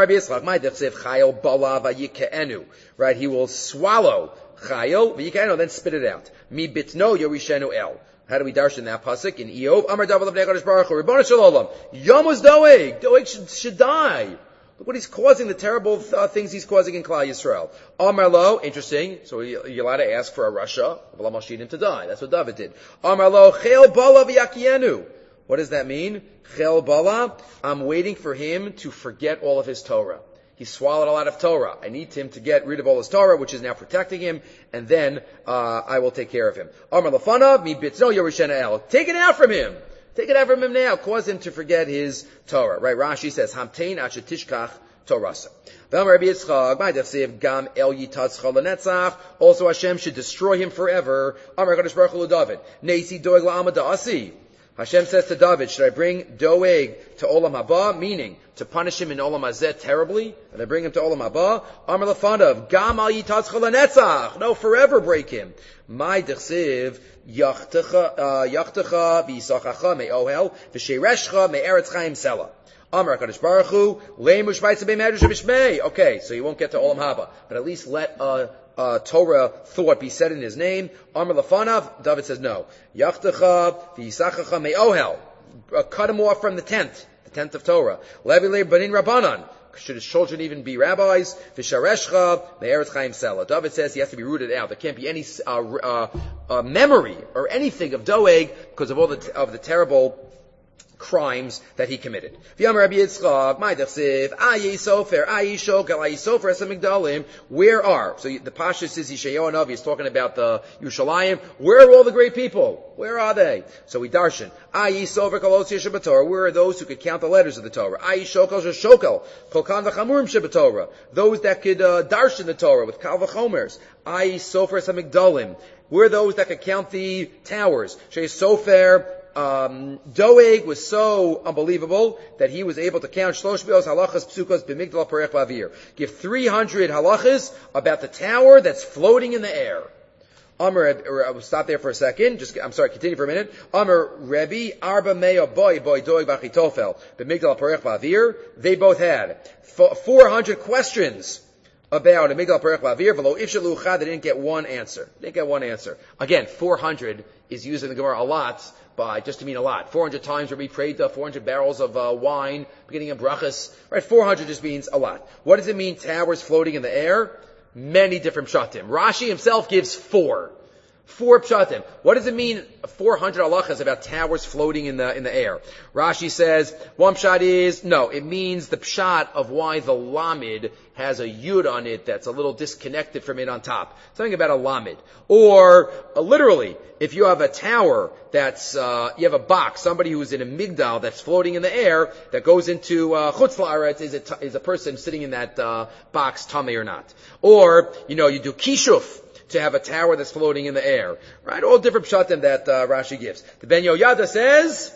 Right, he will swallow chayil, v'yikenu, then spit it out. Mi bitno yorishenu el. How do we darshan that pasuk in Eov? Amar David l'bnei HaKadosh Baruch Hu, Ribono shel olam, Yom was doeg. Doeg should die. Look what he's causing, the terrible things he's causing in Klal Yisrael. Amar lo, interesting. So you're allowed to ask for a rasha. V'lam ashid him to die. That's what David did. Amar lo, chel bala v'yakienu. What does that mean? Chel bala. I'm waiting for him to forget all of his Torah. He swallowed a lot of Torah. I need him to get rid of all his Torah, which is now protecting him, and then I will take care of him. Amar lefanav mi bitzno yorishena el. Take it out from him. Take it out from him now. Cause him to forget his Torah. Right? Rashi says, Hamtein achetishkach Torasa. Rabbi Yitzchak, ma'idachsev gam el yitatzcha lenetzach. Also Hashem should destroy him forever. Amar HaKadosh Baruch Hu David. Neisi doeg la'amad da'asi. Hashem says to David, should I bring doeg to Olam Haba? Meaning, to punish him in Olam Hazeh terribly? And I bring him to Olam Haba? Amar lefanav gam al yitatzcha lenetzach. No, forever break him. Ma'idachsev Yachtecha v'yisachacha me'ohel v'sheireshcha me'eretz chaim sela. Amar HaKadosh Baruch Hu leimush v'aytza b'medrash v'shmei. Okay, so you won't get to Olam Haba, but at least let Torah thought be said in his name. Amar lefanav, David says no. Yachtecha v'yisachacha me'ohel. Cut him off from the tent of Torah. Levi le banin rabbanan. Should his children even be rabbis? V'shareshcha me'eretz chaim sela. David says he has to be rooted out. There can't be any memory or anything of Doeg because of all the terrible crimes that he committed. Where are? So the Pasha says Yeshayahu Hanavi is talking about the Yerushalayim. Where are all the great people? Where are they? So we darshan. Where are those who could count the letters of the Torah? Those that could darshan the Torah with kal v'chomers. Where are those that could count the towers? Doeg was so unbelievable that he was able to count shlosh bios halachas psukos b'migdal parech ba'avir. Give 300 halachas about the tower that's floating in the air. We'll stop there for a second. Continue for a minute. Amr Rebbe Arba Mea Boy Doeg B'Achitofel b'migdal parech ba'avir. They both had 400 questions about a migdal parech ba'avir. V'lo ifshalucha. They didn't get one answer. Again, 400 is used in the Gemara a lot. Just to mean a lot. 400 times Rabbi prayed 400 barrels of wine, beginning of brachas. Right, 400 just means a lot. What does it mean, towers floating in the air? Many different pshatim. Rashi himself gives 4 pshatim. What does it mean, 400 halachas about towers floating in the air? Rashi says, one pshat is, no, it means the pshat of why the lamed has a yud on it that's a little disconnected from it on top. Something about a lamed. Or, literally, if you have a tower that's, you have a box, somebody who's in a migdal that's floating in the air, that goes into, chutz la'aretz, is a person sitting in that, box, tamei or not. Or, you do kishuf, to have a tower that's floating in the air. Right? All different pshatim that Rashi gives. The Ben Yoyada says,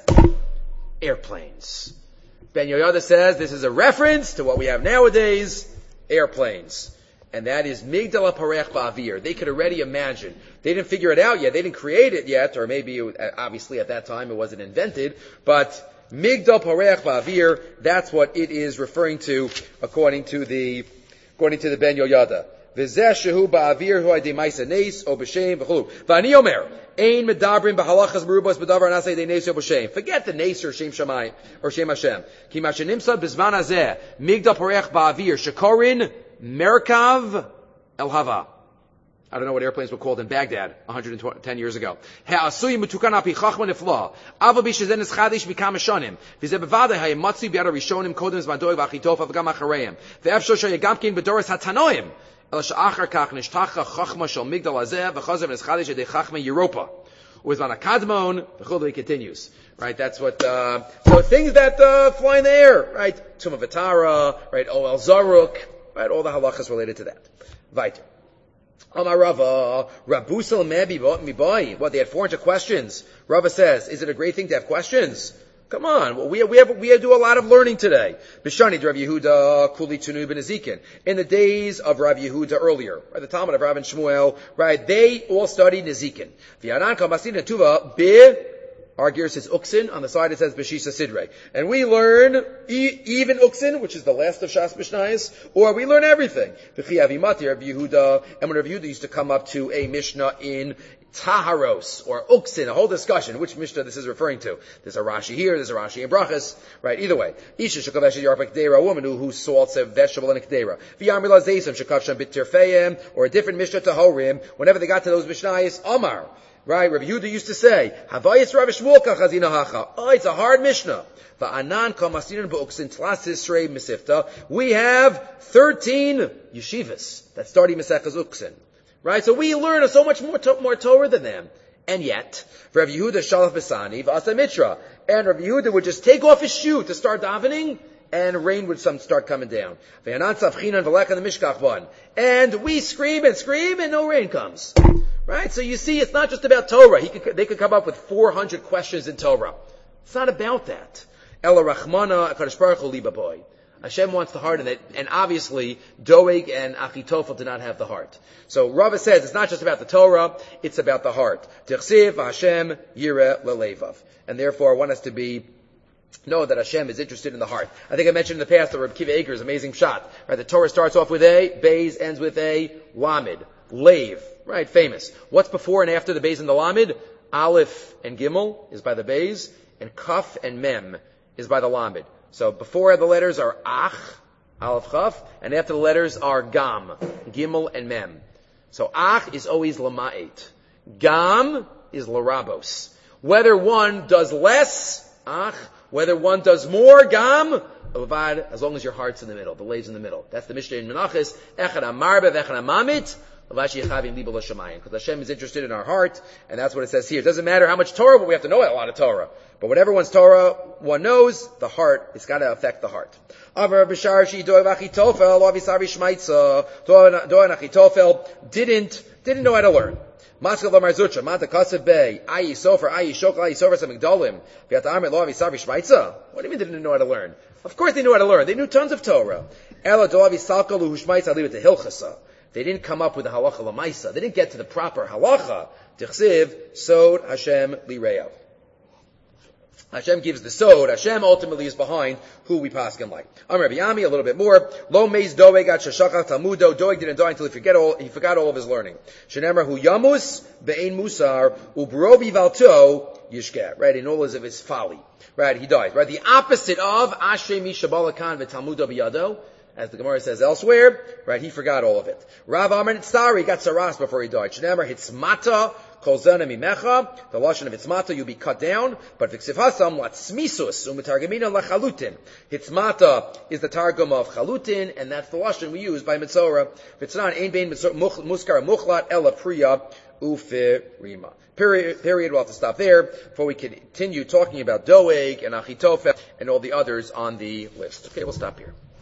airplanes. Ben Yoyada says this is a reference to what we have nowadays, airplanes. And that is Migdal HaParech Ba'avir. They could already imagine. They didn't figure it out yet. They didn't create it yet, or maybe, obviously at that time it wasn't invented, but Migdal Parech Ba'avir, that's what it is referring to according to the Ben Yoyada. V'zeh shehu ba'avir hu adei ma'isa neis o b'shem v'chulu. V'ani omer, ein medabrim b'halachas merubos b'davar nasei dei neis o b'shem. Forget the neis or shem shamayim, or shem Hashem. Ki ma shenimsad b'zman hazeh, migdal parech ba'avir, shekorin merkav el hava. I don't know what airplanes were called in Baghdad 110 years ago. Ha'asui mutukan api chachma nefla. Ava bishazen es chadish b'kam hashanim. V'zeh bevadei hayem matzi b'yad rishonim kodem zman doeg v'achitofa v'gam achareim. V'efshor shayagamkin b'doros hatanoim. With Vanakadmon, the Chulei continues. Right, that's what, so things that, fly in the air, right? Tumah V'tara, right? Oel Zaruk, right? All the halachas related to that. Weiter. Amar Rava, Rabusal Mebi Mibai. What, they had 400 questions. Rava says, is it a great thing to have questions? Come on, we do a lot of learning today. Bishani Rav Yehuda Kuli Tunu ben Ezekin. In the days of Rav Yehuda earlier, right, the Talmud of Rav and Shmuel, right, they all studied Nezikin. V'yanan kamasin netuva be. Our gear says Uksin, on the side it says Beshisa Sidre. And we learn even Uksin, which is the last of Shas Mishnayos, or we learn everything. V'chi avimati Rav Yehuda, and when Rav Yehuda used to come up to a Mishnah in Taharos, or Uksin, a whole discussion, which Mishnah this is referring to. There's a Rashi here, there's a Rashi in Brachas, right, either way. Isha shekavesh yarpa k'deira, a woman who salts a vegetable in a k'deira. V'yamila zeisam shekavsham bit tirfeim, or a different Mishnah Tahorim, whenever they got to those Mishnayos, Amar. Right, Rabbi Yehuda used to say, Havayis Rav Shmuel kachazina hacha. Oh, it's a hard Mishnah. Va'anan kamasinan b'uksin tlas Yisrei misifta. We have 13 yeshivas that study Mesechas Uksin. Right, so we learn so much more Torah than them. And yet, Rav Yehuda shalach b'sani v'asa mitra. And Rav Yehuda would just take off his shoe to start davening, and rain would start coming down. And we scream, and no rain comes. Right? So you see, it's not just about Torah. They could come up with 400 questions in Torah. It's not about that. Ela Rachmana HaKadosh Baruch Hu Liba Boy. Hashem wants the heart in it, and obviously, Doeg and Achitofel did not have the heart. So Rava says, it's not just about the Torah, it's about the heart. Tichsiv Hashem Yireh Lelevav. And therefore, I want us to know that Hashem is interested in the heart. I think I mentioned in the past that Reb Kiva Eger's amazing shot. Right? The Torah starts off with a, Beis ends with a, Lamed, Lev. Right, famous. What's before and after the Beis and the Lamed? Aleph and Gimel is by the Beis, and Kaf and Mem is by the Lamed. So before the letters are Ach, Aleph Chaf, and after the letters are Gam, Gimel and Mem. So Ach is always Lama'et. Gam is larabos. Whether one does less, whether one does more, gam, as long as your heart's in the middle, the legs in the middle. That's the Mishnah in Menachos. Echad amarba v'echad amamit. Because Hashem is interested in our heart, and that's what it says here. It doesn't matter how much Torah, but we have to know a lot of Torah. But whatever one's Torah, one knows, the heart, it's got to affect the heart. Didn't know how to learn. What do you mean didn't know how to learn? Of course they knew how to learn. They knew tons of Torah. They didn't come up with the halacha l'maisa. They didn't get to the proper halacha. Tichsiv, sod Hashem lireyav. Hashem gives the sod. Hashem ultimately is behind who we paskin like. Amar Rabbi Yami, a little bit more. Lo meiz doeg at shashachach talmudo. Doeg didn't die until he forgot all of his learning. Shenemar hu yamus be'ein musar ubrovi valto yishkeh. Right, in all of his folly. Right, he dies. Right, the opposite of Ashrei mi shabalakan v'talmudo biyado. As the Gemara says elsewhere, right, he forgot all of it. Rav Amar Nitzari got saras before he died. Shneimar hitzmata kol zana mimecha. The lashon of hitzmata, you'll be cut down. But v'ksiv hasam latzmisus u'metargamina lachalutin. Hitzmata is the targum of chalutin, and that's the lashon we use by Mitzorah. V'tznan ein bein muskar muchlat ela priya ufirima. Period. We'll have to stop there before we continue talking about Doeg and Achitofel and all the others on the list. Okay, we'll stop here.